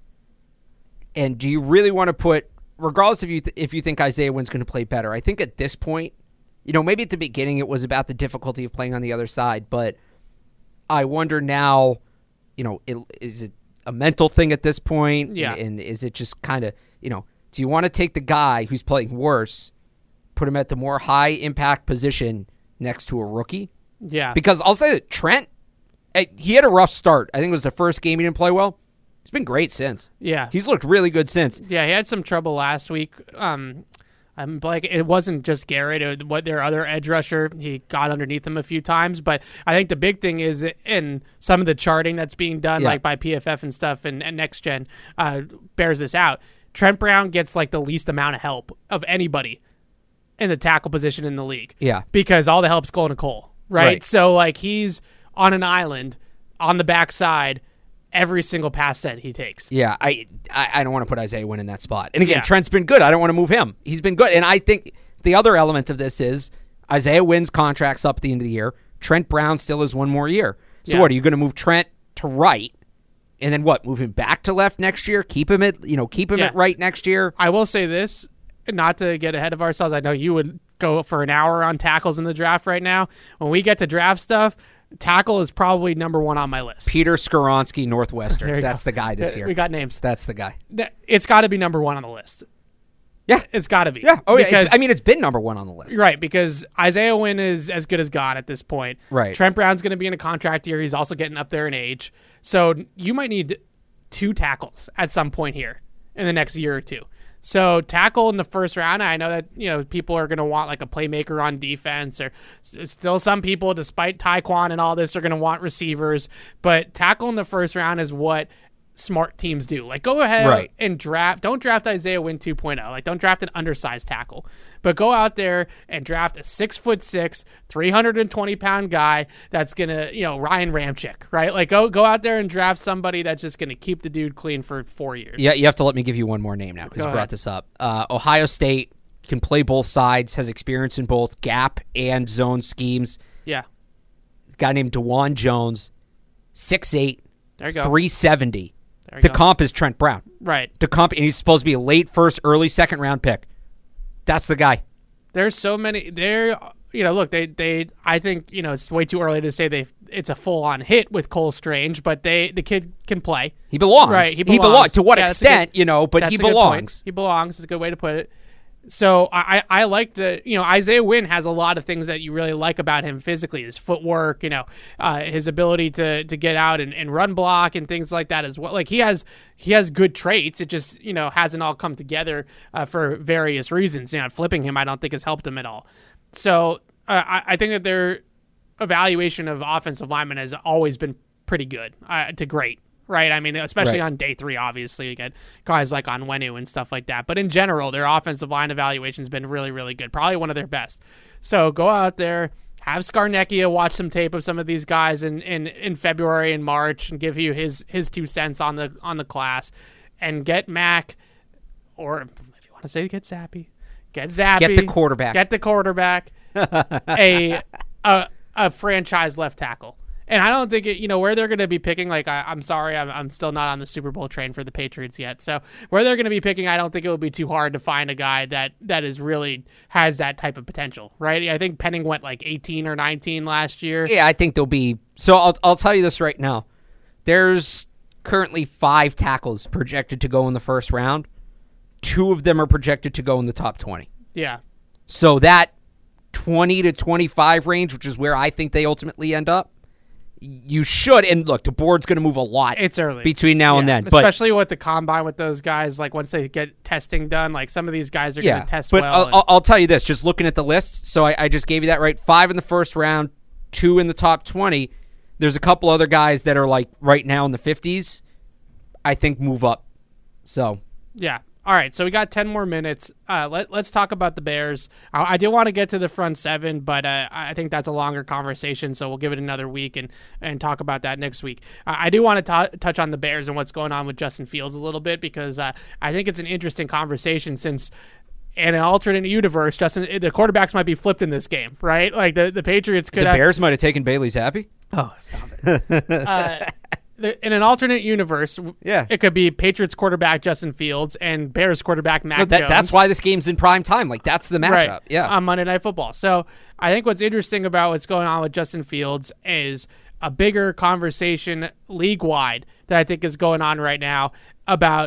[SPEAKER 5] And do you really want to put, regardless if you th- if you think Isaiah Wynn's going to play better, I think at this point, you know, maybe at the beginning it was about the difficulty of playing on the other side, but I wonder now, you know, it, is it a mental thing at this point?
[SPEAKER 3] Yeah.
[SPEAKER 5] And, and is it just kind of, you know, Do you want to take the guy who's playing worse, put him at the more high-impact position next to a rookie?
[SPEAKER 3] Yeah.
[SPEAKER 5] Because I'll say that Trent, he had a rough start. I think it was the first game he didn't play well. He's been great since.
[SPEAKER 3] Yeah.
[SPEAKER 5] He's looked really good since.
[SPEAKER 3] Yeah, he had some trouble last week. Um, I'm like, it wasn't just Garrett. It, what their other edge rusher, he got underneath him a few times. But I think the big thing is in some of the charting that's being done,
[SPEAKER 5] Yeah.
[SPEAKER 3] like by P F F and stuff, and, and Next Gen uh, bears this out. Trent Brown gets like the least amount of help of anybody in the tackle position in the league.
[SPEAKER 5] Yeah.
[SPEAKER 3] Because all the help's going to Cole, right?
[SPEAKER 5] Right.
[SPEAKER 3] So like he's on an island on the backside every single pass set he takes.
[SPEAKER 5] Yeah, I I, I don't want to put Isaiah Wynn in that spot. And again,
[SPEAKER 3] Yeah.
[SPEAKER 5] Trent's been good. I don't want to move him. He's been good. And I think the other element of this is Isaiah Wynn's contract's up at the end of the year. Trent Brown still has one more year. So
[SPEAKER 3] Yeah.
[SPEAKER 5] what, are you going to move Trent to right? And then what, move him back to left next year? Keep him at, you know, keep him
[SPEAKER 3] Yeah.
[SPEAKER 5] at right next year?
[SPEAKER 3] I will say this, not to get ahead of ourselves. I know you would go for an hour on tackles in the draft right now. When we get to draft stuff, tackle is probably number one on my list.
[SPEAKER 5] Peter Skoronsky,
[SPEAKER 3] There
[SPEAKER 5] Northwestern.
[SPEAKER 3] you
[SPEAKER 5] That's
[SPEAKER 3] go.
[SPEAKER 5] the guy this year.
[SPEAKER 3] We got names.
[SPEAKER 5] That's the guy.
[SPEAKER 3] It's got to be number one on the list.
[SPEAKER 5] Yeah.
[SPEAKER 3] It's got to be.
[SPEAKER 5] Yeah. Oh, yeah.
[SPEAKER 3] Because,
[SPEAKER 5] It's, I mean, it's been number one on the list.
[SPEAKER 3] right, because Isaiah Wynn is as good as God at this point.
[SPEAKER 5] Right.
[SPEAKER 3] Trent Brown's going to be in a contract year. He's also getting up there in age. So you might need two tackles at some point here in the next year or two. So tackle in the first round, I know that, you know, people are going to want like a playmaker on defense, or s- still some people, despite Tyquan and all this, are going to want receivers. But tackle in the first round is what smart teams do. Like, go ahead
[SPEAKER 5] Right.
[SPEAKER 3] and draft. Don't draft Isaiah Wynn two point oh. Like, don't draft an undersized tackle, but go out there and draft a six foot six, three hundred twenty pound guy that's gonna, you know, Ryan Ramchick, right? Like, go go out there and draft somebody that's just gonna keep the dude clean for four years.
[SPEAKER 5] Yeah, you have to let me give you one more name now because
[SPEAKER 3] Go
[SPEAKER 5] you brought
[SPEAKER 3] ahead.
[SPEAKER 5] this up. Uh, Ohio State can play both sides, has experience in both gap and zone schemes.
[SPEAKER 3] Yeah.
[SPEAKER 5] A guy named DeJuan Jones, six eight,
[SPEAKER 3] There you go.
[SPEAKER 5] three seventy.
[SPEAKER 3] There you
[SPEAKER 5] The
[SPEAKER 3] go.
[SPEAKER 5] comp is Trent Brown.
[SPEAKER 3] Right.
[SPEAKER 5] The comp, and he's supposed to be a late first, early second round pick. That's the guy.
[SPEAKER 3] There's so many there. You know, look, they they. I think, you know, it's way too early to say they. It's a full on hit with Cole Strange, but they the kid can play.
[SPEAKER 5] He belongs.
[SPEAKER 3] Right, he
[SPEAKER 5] He
[SPEAKER 3] belongs.
[SPEAKER 5] belongs. To what
[SPEAKER 3] Yeah, that's a
[SPEAKER 5] extent,
[SPEAKER 3] good-
[SPEAKER 5] you know, but
[SPEAKER 3] That's
[SPEAKER 5] he
[SPEAKER 3] a good point.
[SPEAKER 5] belongs.
[SPEAKER 3] He belongs. Is a good way to put it. So I, I I like to, you know, Isaiah Wynn has a lot of things that you really like about him physically. His footwork, you know, uh, his ability to to get out and, and run block and things like that as well. Like he has he has good traits. It just, you know, hasn't all come together uh, for various reasons. You know, flipping him I don't think has helped him at all. So uh, I, I think that their evaluation of offensive linemen has always been pretty good uh, to great. Right, I mean, especially
[SPEAKER 5] Right.
[SPEAKER 3] on day three, obviously, you get guys like Onwenu and stuff like that. But in general, their offensive line evaluation's been really, really good. Probably one of their best. So go out there, have Skarnecchia watch some tape of some of these guys in, in, in February and March, and give you his his two cents on the on the class, and get Mac, or if you want to say get Zappy, get Zappy,
[SPEAKER 5] Get the quarterback.
[SPEAKER 3] get the quarterback, a a a franchise left tackle. And I don't think it, you know, where they're going to be picking, like, I, I'm sorry, I'm, I'm still not on the Super Bowl train for the Patriots yet. So where they're going to be picking, I don't think it will be too hard to find a guy that, that is really has that type of potential, right? I think Penning went like eighteen or nineteen last year.
[SPEAKER 5] Yeah, I think there'll be. So I'll I'll tell you this right now. There's currently five tackles projected to go in the first round. Two of them are projected to go in the top twenty.
[SPEAKER 3] Yeah.
[SPEAKER 5] So that twenty to twenty-five range, which is where I think they ultimately end up, you should. And look, the board's going to move a lot.
[SPEAKER 3] It's early.
[SPEAKER 5] between now and
[SPEAKER 3] Yeah,
[SPEAKER 5] then. But
[SPEAKER 3] especially with the combine with those guys, like once they get testing done, like some of these guys are
[SPEAKER 5] yeah,
[SPEAKER 3] going to test
[SPEAKER 5] but
[SPEAKER 3] well.
[SPEAKER 5] I'll,
[SPEAKER 3] and-
[SPEAKER 5] I'll, I'll tell you this, just looking at the list, so I, I just gave you that right. Five in the first round, two in the top twenty. There's a couple other guys that are like right now in the fifties, I think move up. So
[SPEAKER 3] Yeah. All right, so we got ten more minutes. Uh, let, let's talk about the Bears. I, I do want to get to the front seven, but uh, I think that's a longer conversation, so we'll give it another week and, and talk about that next week. Uh, I do want to t- touch on the Bears and what's going on with Justin Fields a little bit, because uh, I think it's an interesting conversation, since in an alternate universe, Justin, the quarterbacks might be flipped in this game, right? Like the, the Patriots could
[SPEAKER 5] the
[SPEAKER 3] have...
[SPEAKER 5] Bears might have taken Bailey Zappi.
[SPEAKER 3] Oh, stop it. uh, the- in an alternate universe,
[SPEAKER 5] Yeah.
[SPEAKER 3] it could be Patriots quarterback Justin Fields and Bears quarterback Mac
[SPEAKER 5] No, that,
[SPEAKER 3] Jones.
[SPEAKER 5] that's why this game's in prime time. Like, that's the matchup.
[SPEAKER 3] Right,
[SPEAKER 5] Yeah.
[SPEAKER 3] on Monday Night Football. So I think what's interesting about what's going on with Justin Fields is a bigger conversation league-wide that I think is going on right now about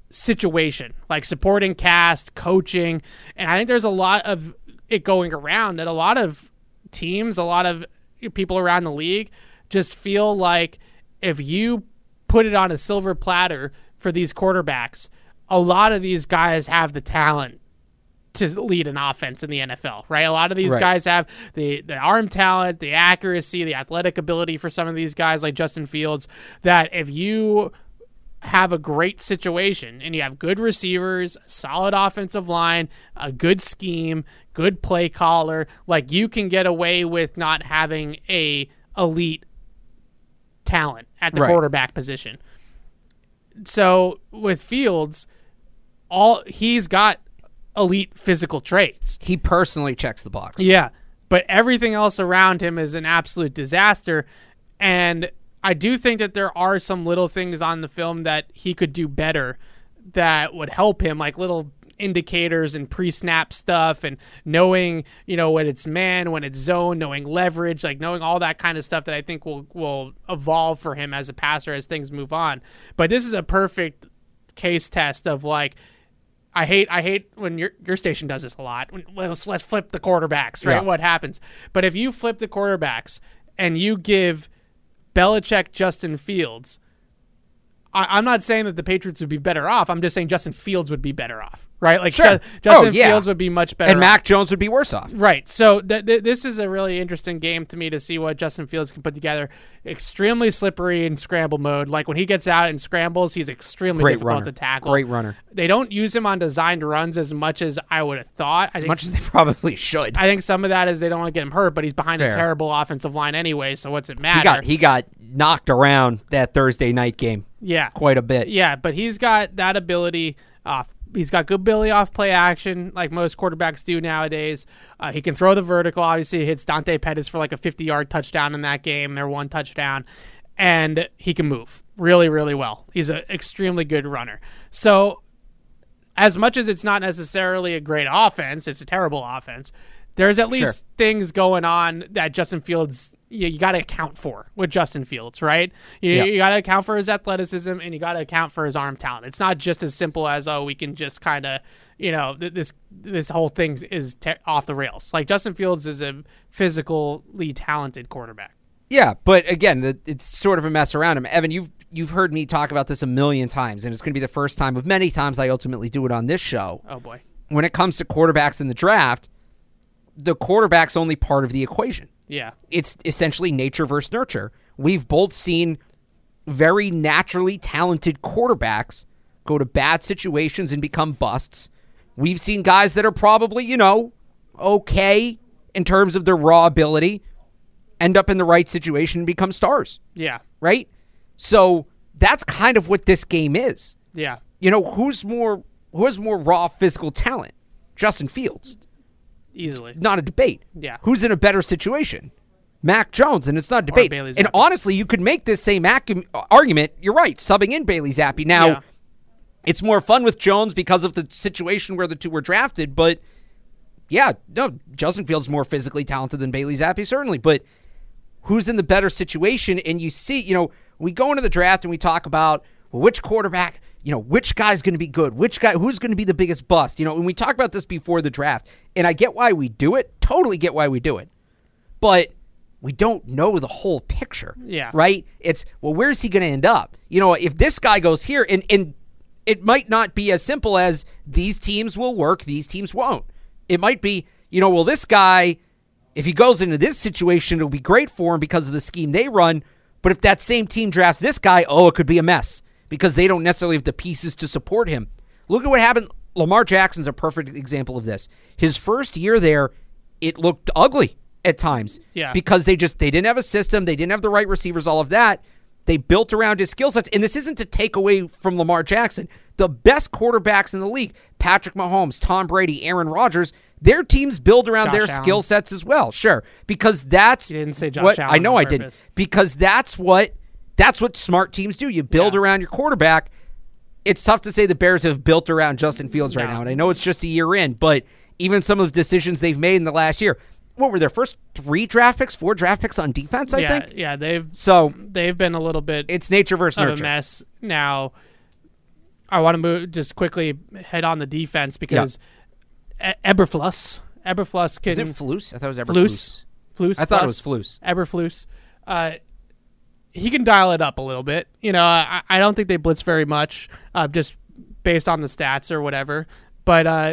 [SPEAKER 3] situation, like supporting cast, coaching. And I think there's a lot of it going around that a lot of teams, a lot of people around the league just feel like if you put it on a silver platter for these quarterbacks, a lot of these guys have the talent to lead an offense in the N F L, right? A lot of these
[SPEAKER 5] Right.
[SPEAKER 3] guys have the, the arm talent, the accuracy, the athletic ability for some of these guys like Justin Fields, that if you have a great situation and you have good receivers, solid offensive line, a good scheme, good play caller, like you can get away with not having a elite talent at the
[SPEAKER 5] Right.
[SPEAKER 3] quarterback position. So with Fields, all he's got elite physical traits.
[SPEAKER 5] He personally checks the box.
[SPEAKER 3] Yeah, but everything else around him is an absolute disaster. And I do think that there are some little things on the film that he could do better that would help him, like little indicators and pre-snap stuff and knowing, you know, when it's man, when it's zone, knowing leverage, like knowing all that kind of stuff that I think will will evolve for him as a passer as things move on. But this is a perfect case test of like, I hate I hate when your your station does this a lot. When, let's let's flip the quarterbacks, right?
[SPEAKER 5] Yeah.
[SPEAKER 3] What happens? But if you flip the quarterbacks and you give Belichick Justin Fields, I, I'm not saying that the Patriots would be better off. I'm just saying Justin Fields would be better off, right? Like
[SPEAKER 5] Sure.
[SPEAKER 3] Ju- Justin
[SPEAKER 5] Oh, yeah.
[SPEAKER 3] Fields would be much better
[SPEAKER 5] And
[SPEAKER 3] off.
[SPEAKER 5] Mac Jones would be worse off.
[SPEAKER 3] Right. So th- th- this is a really interesting game to me to see what Justin Fields can put together. Extremely slippery in scramble mode. Like when he gets out and scrambles, he's extremely
[SPEAKER 5] Great
[SPEAKER 3] difficult
[SPEAKER 5] runner.
[SPEAKER 3] to tackle.
[SPEAKER 5] Great runner.
[SPEAKER 3] They don't use him on designed runs as much as I would have thought. I
[SPEAKER 5] As
[SPEAKER 3] think
[SPEAKER 5] much as they probably should.
[SPEAKER 3] I think some of that is they don't want to get him hurt, but he's behind
[SPEAKER 5] Fair.
[SPEAKER 3] a terrible offensive line anyway, so what's it matter?
[SPEAKER 5] He got he got knocked around that Thursday night game
[SPEAKER 3] yeah.
[SPEAKER 5] quite a bit.
[SPEAKER 3] Yeah, but he's got that ability. Uh, he's got good ability off play action, like most quarterbacks do nowadays. Uh, he can throw the vertical. Obviously, he hits Dante Pettis for like a fifty-yard touchdown in that game. Their one touchdown. And he can move really, really well. He's an extremely good runner. So as much as it's not necessarily a great offense, it's a terrible offense, there's at least
[SPEAKER 5] Sure.
[SPEAKER 3] things going on that Justin Fields, you, you got to account for with Justin Fields, right? You,
[SPEAKER 5] Yeah.
[SPEAKER 3] you got to account for his athleticism and you got to account for his arm talent. It's not just as simple as, oh, we can just kind of, you know, th- this this whole thing is te- off the rails. Like Justin Fields is a physically talented quarterback.
[SPEAKER 5] Yeah, but again, the, it's sort of a mess around him. Evan, you've you've heard me talk about this a million times, and it's going to be the first time of many times I ultimately do it on this show.
[SPEAKER 3] Oh, boy.
[SPEAKER 5] When it comes to quarterbacks in the draft, the quarterback's only part of the equation.
[SPEAKER 3] Yeah.
[SPEAKER 5] It's essentially nature versus nurture. We've both seen very naturally talented quarterbacks go to bad situations and become busts. We've seen guys that are probably, you know, okay in terms of their raw ability, end up in the right situation and become stars,
[SPEAKER 3] Yeah.
[SPEAKER 5] right? So that's kind of what this game is.
[SPEAKER 3] Yeah.
[SPEAKER 5] You know, who's more who has more raw physical talent? Justin Fields.
[SPEAKER 3] Easily.
[SPEAKER 5] Not a debate.
[SPEAKER 3] Yeah.
[SPEAKER 5] Who's in a better situation? Mac Jones, and it's not a debate.
[SPEAKER 3] Bailey
[SPEAKER 5] And
[SPEAKER 3] Zappi.
[SPEAKER 5] honestly, you could make this same ac- argument. You're right, subbing in Bailey Zappi. Now,
[SPEAKER 3] Yeah.
[SPEAKER 5] it's more fun with Jones because of the situation where the two were drafted, but yeah, no, Justin Fields more physically talented than Bailey Zappi, certainly, but who's in the better situation? And you see, you know, we go into the draft and we talk about well, which quarterback, you know, which guy's going to be good, which guy, who's going to be the biggest bust, you know, and we talk about this before the draft, and I get why we do it, totally get why we do it, but we don't know the whole picture,
[SPEAKER 3] Yeah.
[SPEAKER 5] right? It's, well, where's he going to end up? You know, if this guy goes here, and, and it might not be as simple as these teams will work, these teams won't. It might be, you know, well, this guy, if he goes into this situation, it'll be great for him because of the scheme they run. But if that same team drafts this guy, oh, it could be a mess because they don't necessarily have the pieces to support him. Look at what happened. Lamar Jackson's a perfect example of this. His first year there, it looked ugly at times.
[SPEAKER 3] Yeah.
[SPEAKER 5] Because they just, they didn't have a system. They didn't have the right receivers, all of that. They built around his skill sets. And this isn't to take away from Lamar Jackson. The best quarterbacks in the league, Patrick Mahomes, Tom Brady, Aaron Rodgers, their teams build around
[SPEAKER 3] Josh
[SPEAKER 5] their
[SPEAKER 3] Allen.
[SPEAKER 5] skill sets as well. Sure. Because that's
[SPEAKER 3] You didn't say Josh
[SPEAKER 5] what
[SPEAKER 3] Allen
[SPEAKER 5] I know
[SPEAKER 3] on
[SPEAKER 5] I didn't.
[SPEAKER 3] purpose.
[SPEAKER 5] Because that's what that's what smart teams do. You build
[SPEAKER 3] Yeah.
[SPEAKER 5] around your quarterback. It's tough to say the Bears have built around Justin Fields right
[SPEAKER 3] No.
[SPEAKER 5] now. And I know it's just a year in, but even some of the decisions they've made in the last year. What were their first three draft picks, four draft picks on defense, I
[SPEAKER 3] yeah,
[SPEAKER 5] think?
[SPEAKER 3] yeah, they've
[SPEAKER 5] So
[SPEAKER 3] they've been a little bit
[SPEAKER 5] it's nature versus
[SPEAKER 3] of
[SPEAKER 5] nurture.
[SPEAKER 3] a mess now. I want to move just quickly head on the defense because yeah. e- Eberflus, Eberflus can.
[SPEAKER 5] Is it Flus? I thought it was Eberflus.
[SPEAKER 3] Flus. Flus.
[SPEAKER 5] I thought it was Flus.
[SPEAKER 3] Eberflus. Uh, he can dial it up a little bit. You know, I, I don't think they blitz very much, uh, just based on the stats or whatever. But uh,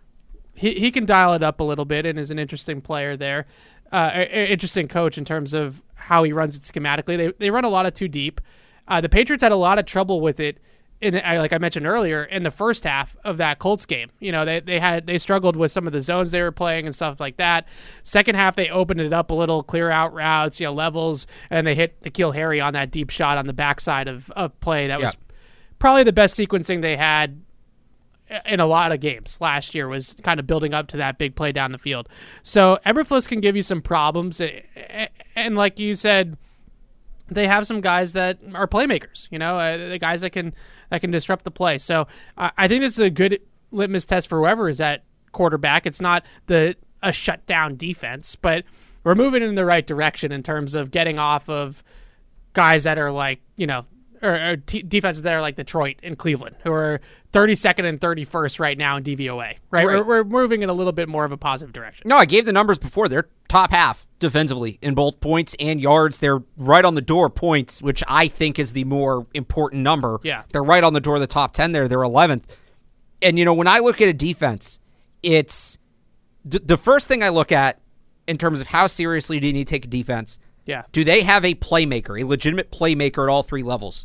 [SPEAKER 3] he he can dial it up a little bit and is an interesting player there. Uh, a, interesting coach in terms of how he runs it schematically. They they run a lot of two deep. Uh, the Patriots had a lot of trouble with it. In the, like I mentioned earlier, in the first half of that Colts game, you know they they had they struggled with some of the zones they were playing and stuff like that. Second half, they opened it up a little, clear out routes, you know, levels, and they hit N'Keal Harry on that deep shot on the backside of a play that
[SPEAKER 5] yeah.
[SPEAKER 3] was probably the best sequencing they had in a lot of games last year. Was kind of building up to that big play down the field. So Eberflus can give you some problems, and like you said, they have some guys that are playmakers. You know, uh, the guys that can. that can disrupt the play. So uh, I think this is a good litmus test for whoever is at quarterback. It's not the a shutdown defense, but we're moving in the right direction in terms of getting off of guys that are like, you know, or, or t- defenses that are like Detroit and Cleveland, who are thirty-second and thirty-first right now in D V O A, right?
[SPEAKER 5] right.
[SPEAKER 3] We're, we're moving in a little bit more of a positive direction.
[SPEAKER 5] No, I gave the numbers before. They're top half defensively in both points and yards. They're right on the door points, which I think is the more important number.
[SPEAKER 3] Yeah.
[SPEAKER 5] They're right on the door of the top ten there. They're eleventh. And, you know, when I look at a defense, it's d- the first thing I look at in terms of how seriously do you need to take a defense.
[SPEAKER 3] Yeah.
[SPEAKER 5] Do they have a playmaker, a legitimate playmaker at all three levels?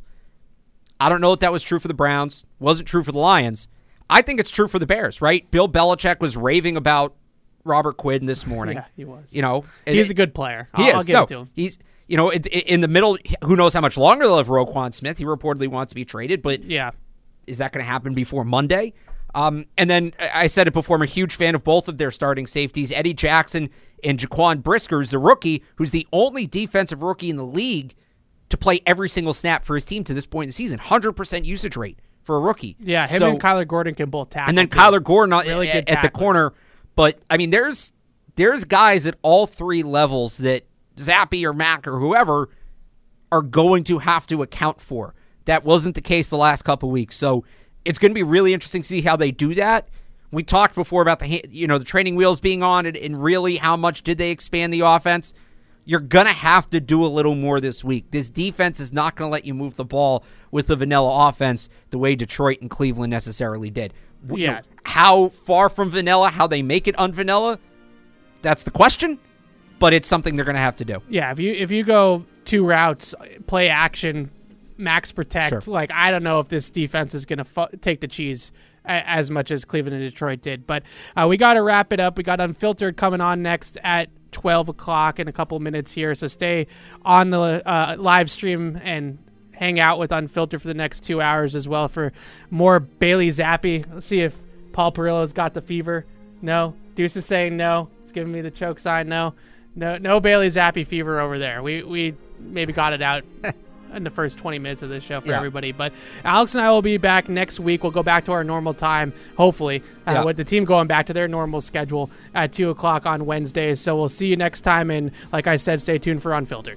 [SPEAKER 5] I don't know if that was true for the Browns. Wasn't true for the Lions. I think it's true for the Bears, right? Bill Belichick was raving about Robert Quinn this morning.
[SPEAKER 3] Yeah, he was.
[SPEAKER 5] You know,
[SPEAKER 3] he's a good player.
[SPEAKER 5] He
[SPEAKER 3] I'll,
[SPEAKER 5] is.
[SPEAKER 3] I'll give
[SPEAKER 5] no,
[SPEAKER 3] it to him.
[SPEAKER 5] He's, you know, in, in the middle, who knows how much longer they'll have Roquan Smith. He reportedly wants to be traded, but
[SPEAKER 3] yeah,
[SPEAKER 5] is that going to happen before Monday? Um, and then I said it before, I'm a huge fan of both of their starting safeties, Eddie Jackson and Jaquan Brisker, who's the rookie, who's the only defensive rookie in the league to play every single snap for his team to this point in the season. one hundred percent usage rate for a rookie.
[SPEAKER 3] Yeah, him
[SPEAKER 5] so,
[SPEAKER 3] and Kyler Gordon can both tackle.
[SPEAKER 5] And then
[SPEAKER 3] too.
[SPEAKER 5] Kyler Gordon
[SPEAKER 3] really
[SPEAKER 5] at,
[SPEAKER 3] good
[SPEAKER 5] at the corner. But, I mean, there's there's guys at all three levels that Zappe or Mack or whoever are going to have to account for. That wasn't the case the last couple of weeks. So it's going to be really interesting to see how they do that. We talked before about the you know the training wheels being on and, and really how much did they expand the offense. You're going to have to do a little more this week. This defense is not going to let you move the ball with the vanilla offense the way Detroit and Cleveland necessarily did.
[SPEAKER 3] Yeah.
[SPEAKER 5] You know, how far from vanilla, how they make it unvanilla, that's the question, but it's something they're going to have to do.
[SPEAKER 3] Yeah, if you if you go two routes, play action, max protect,
[SPEAKER 5] Sure.
[SPEAKER 3] like I don't know if this defense is going to fu- take the cheese a- as much as Cleveland and Detroit did. But uh, we got to wrap it up. We got Unfiltered coming on next at twelve o'clock in a couple minutes here. So stay on the uh, live stream and hang out with Unfiltered for the next two hours as well for more Bailey Zappe. Let's see if Paul Perillo's got the fever. No. Deuce is saying no. It's giving me the choke sign. No. No no Bailey Zappe fever over there. We we maybe got it out in the first twenty minutes of this show for
[SPEAKER 5] yeah.
[SPEAKER 3] everybody. But Alex and I will be back next week. We'll go back to our normal time, hopefully, uh,
[SPEAKER 5] yeah.
[SPEAKER 3] with the team going back to their normal schedule at two o'clock on Wednesdays. So we'll see you next time. And like I said, stay tuned for Unfiltered.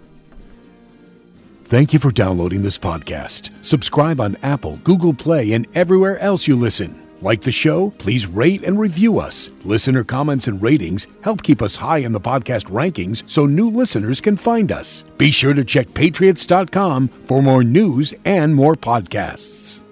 [SPEAKER 4] Thank you for downloading this podcast. Subscribe on Apple, Google Play, and everywhere else you listen. Like the show? Please rate and review us. Listener comments and ratings help keep us high in the podcast rankings so new listeners can find us. Be sure to check patriots dot com for more news and more podcasts.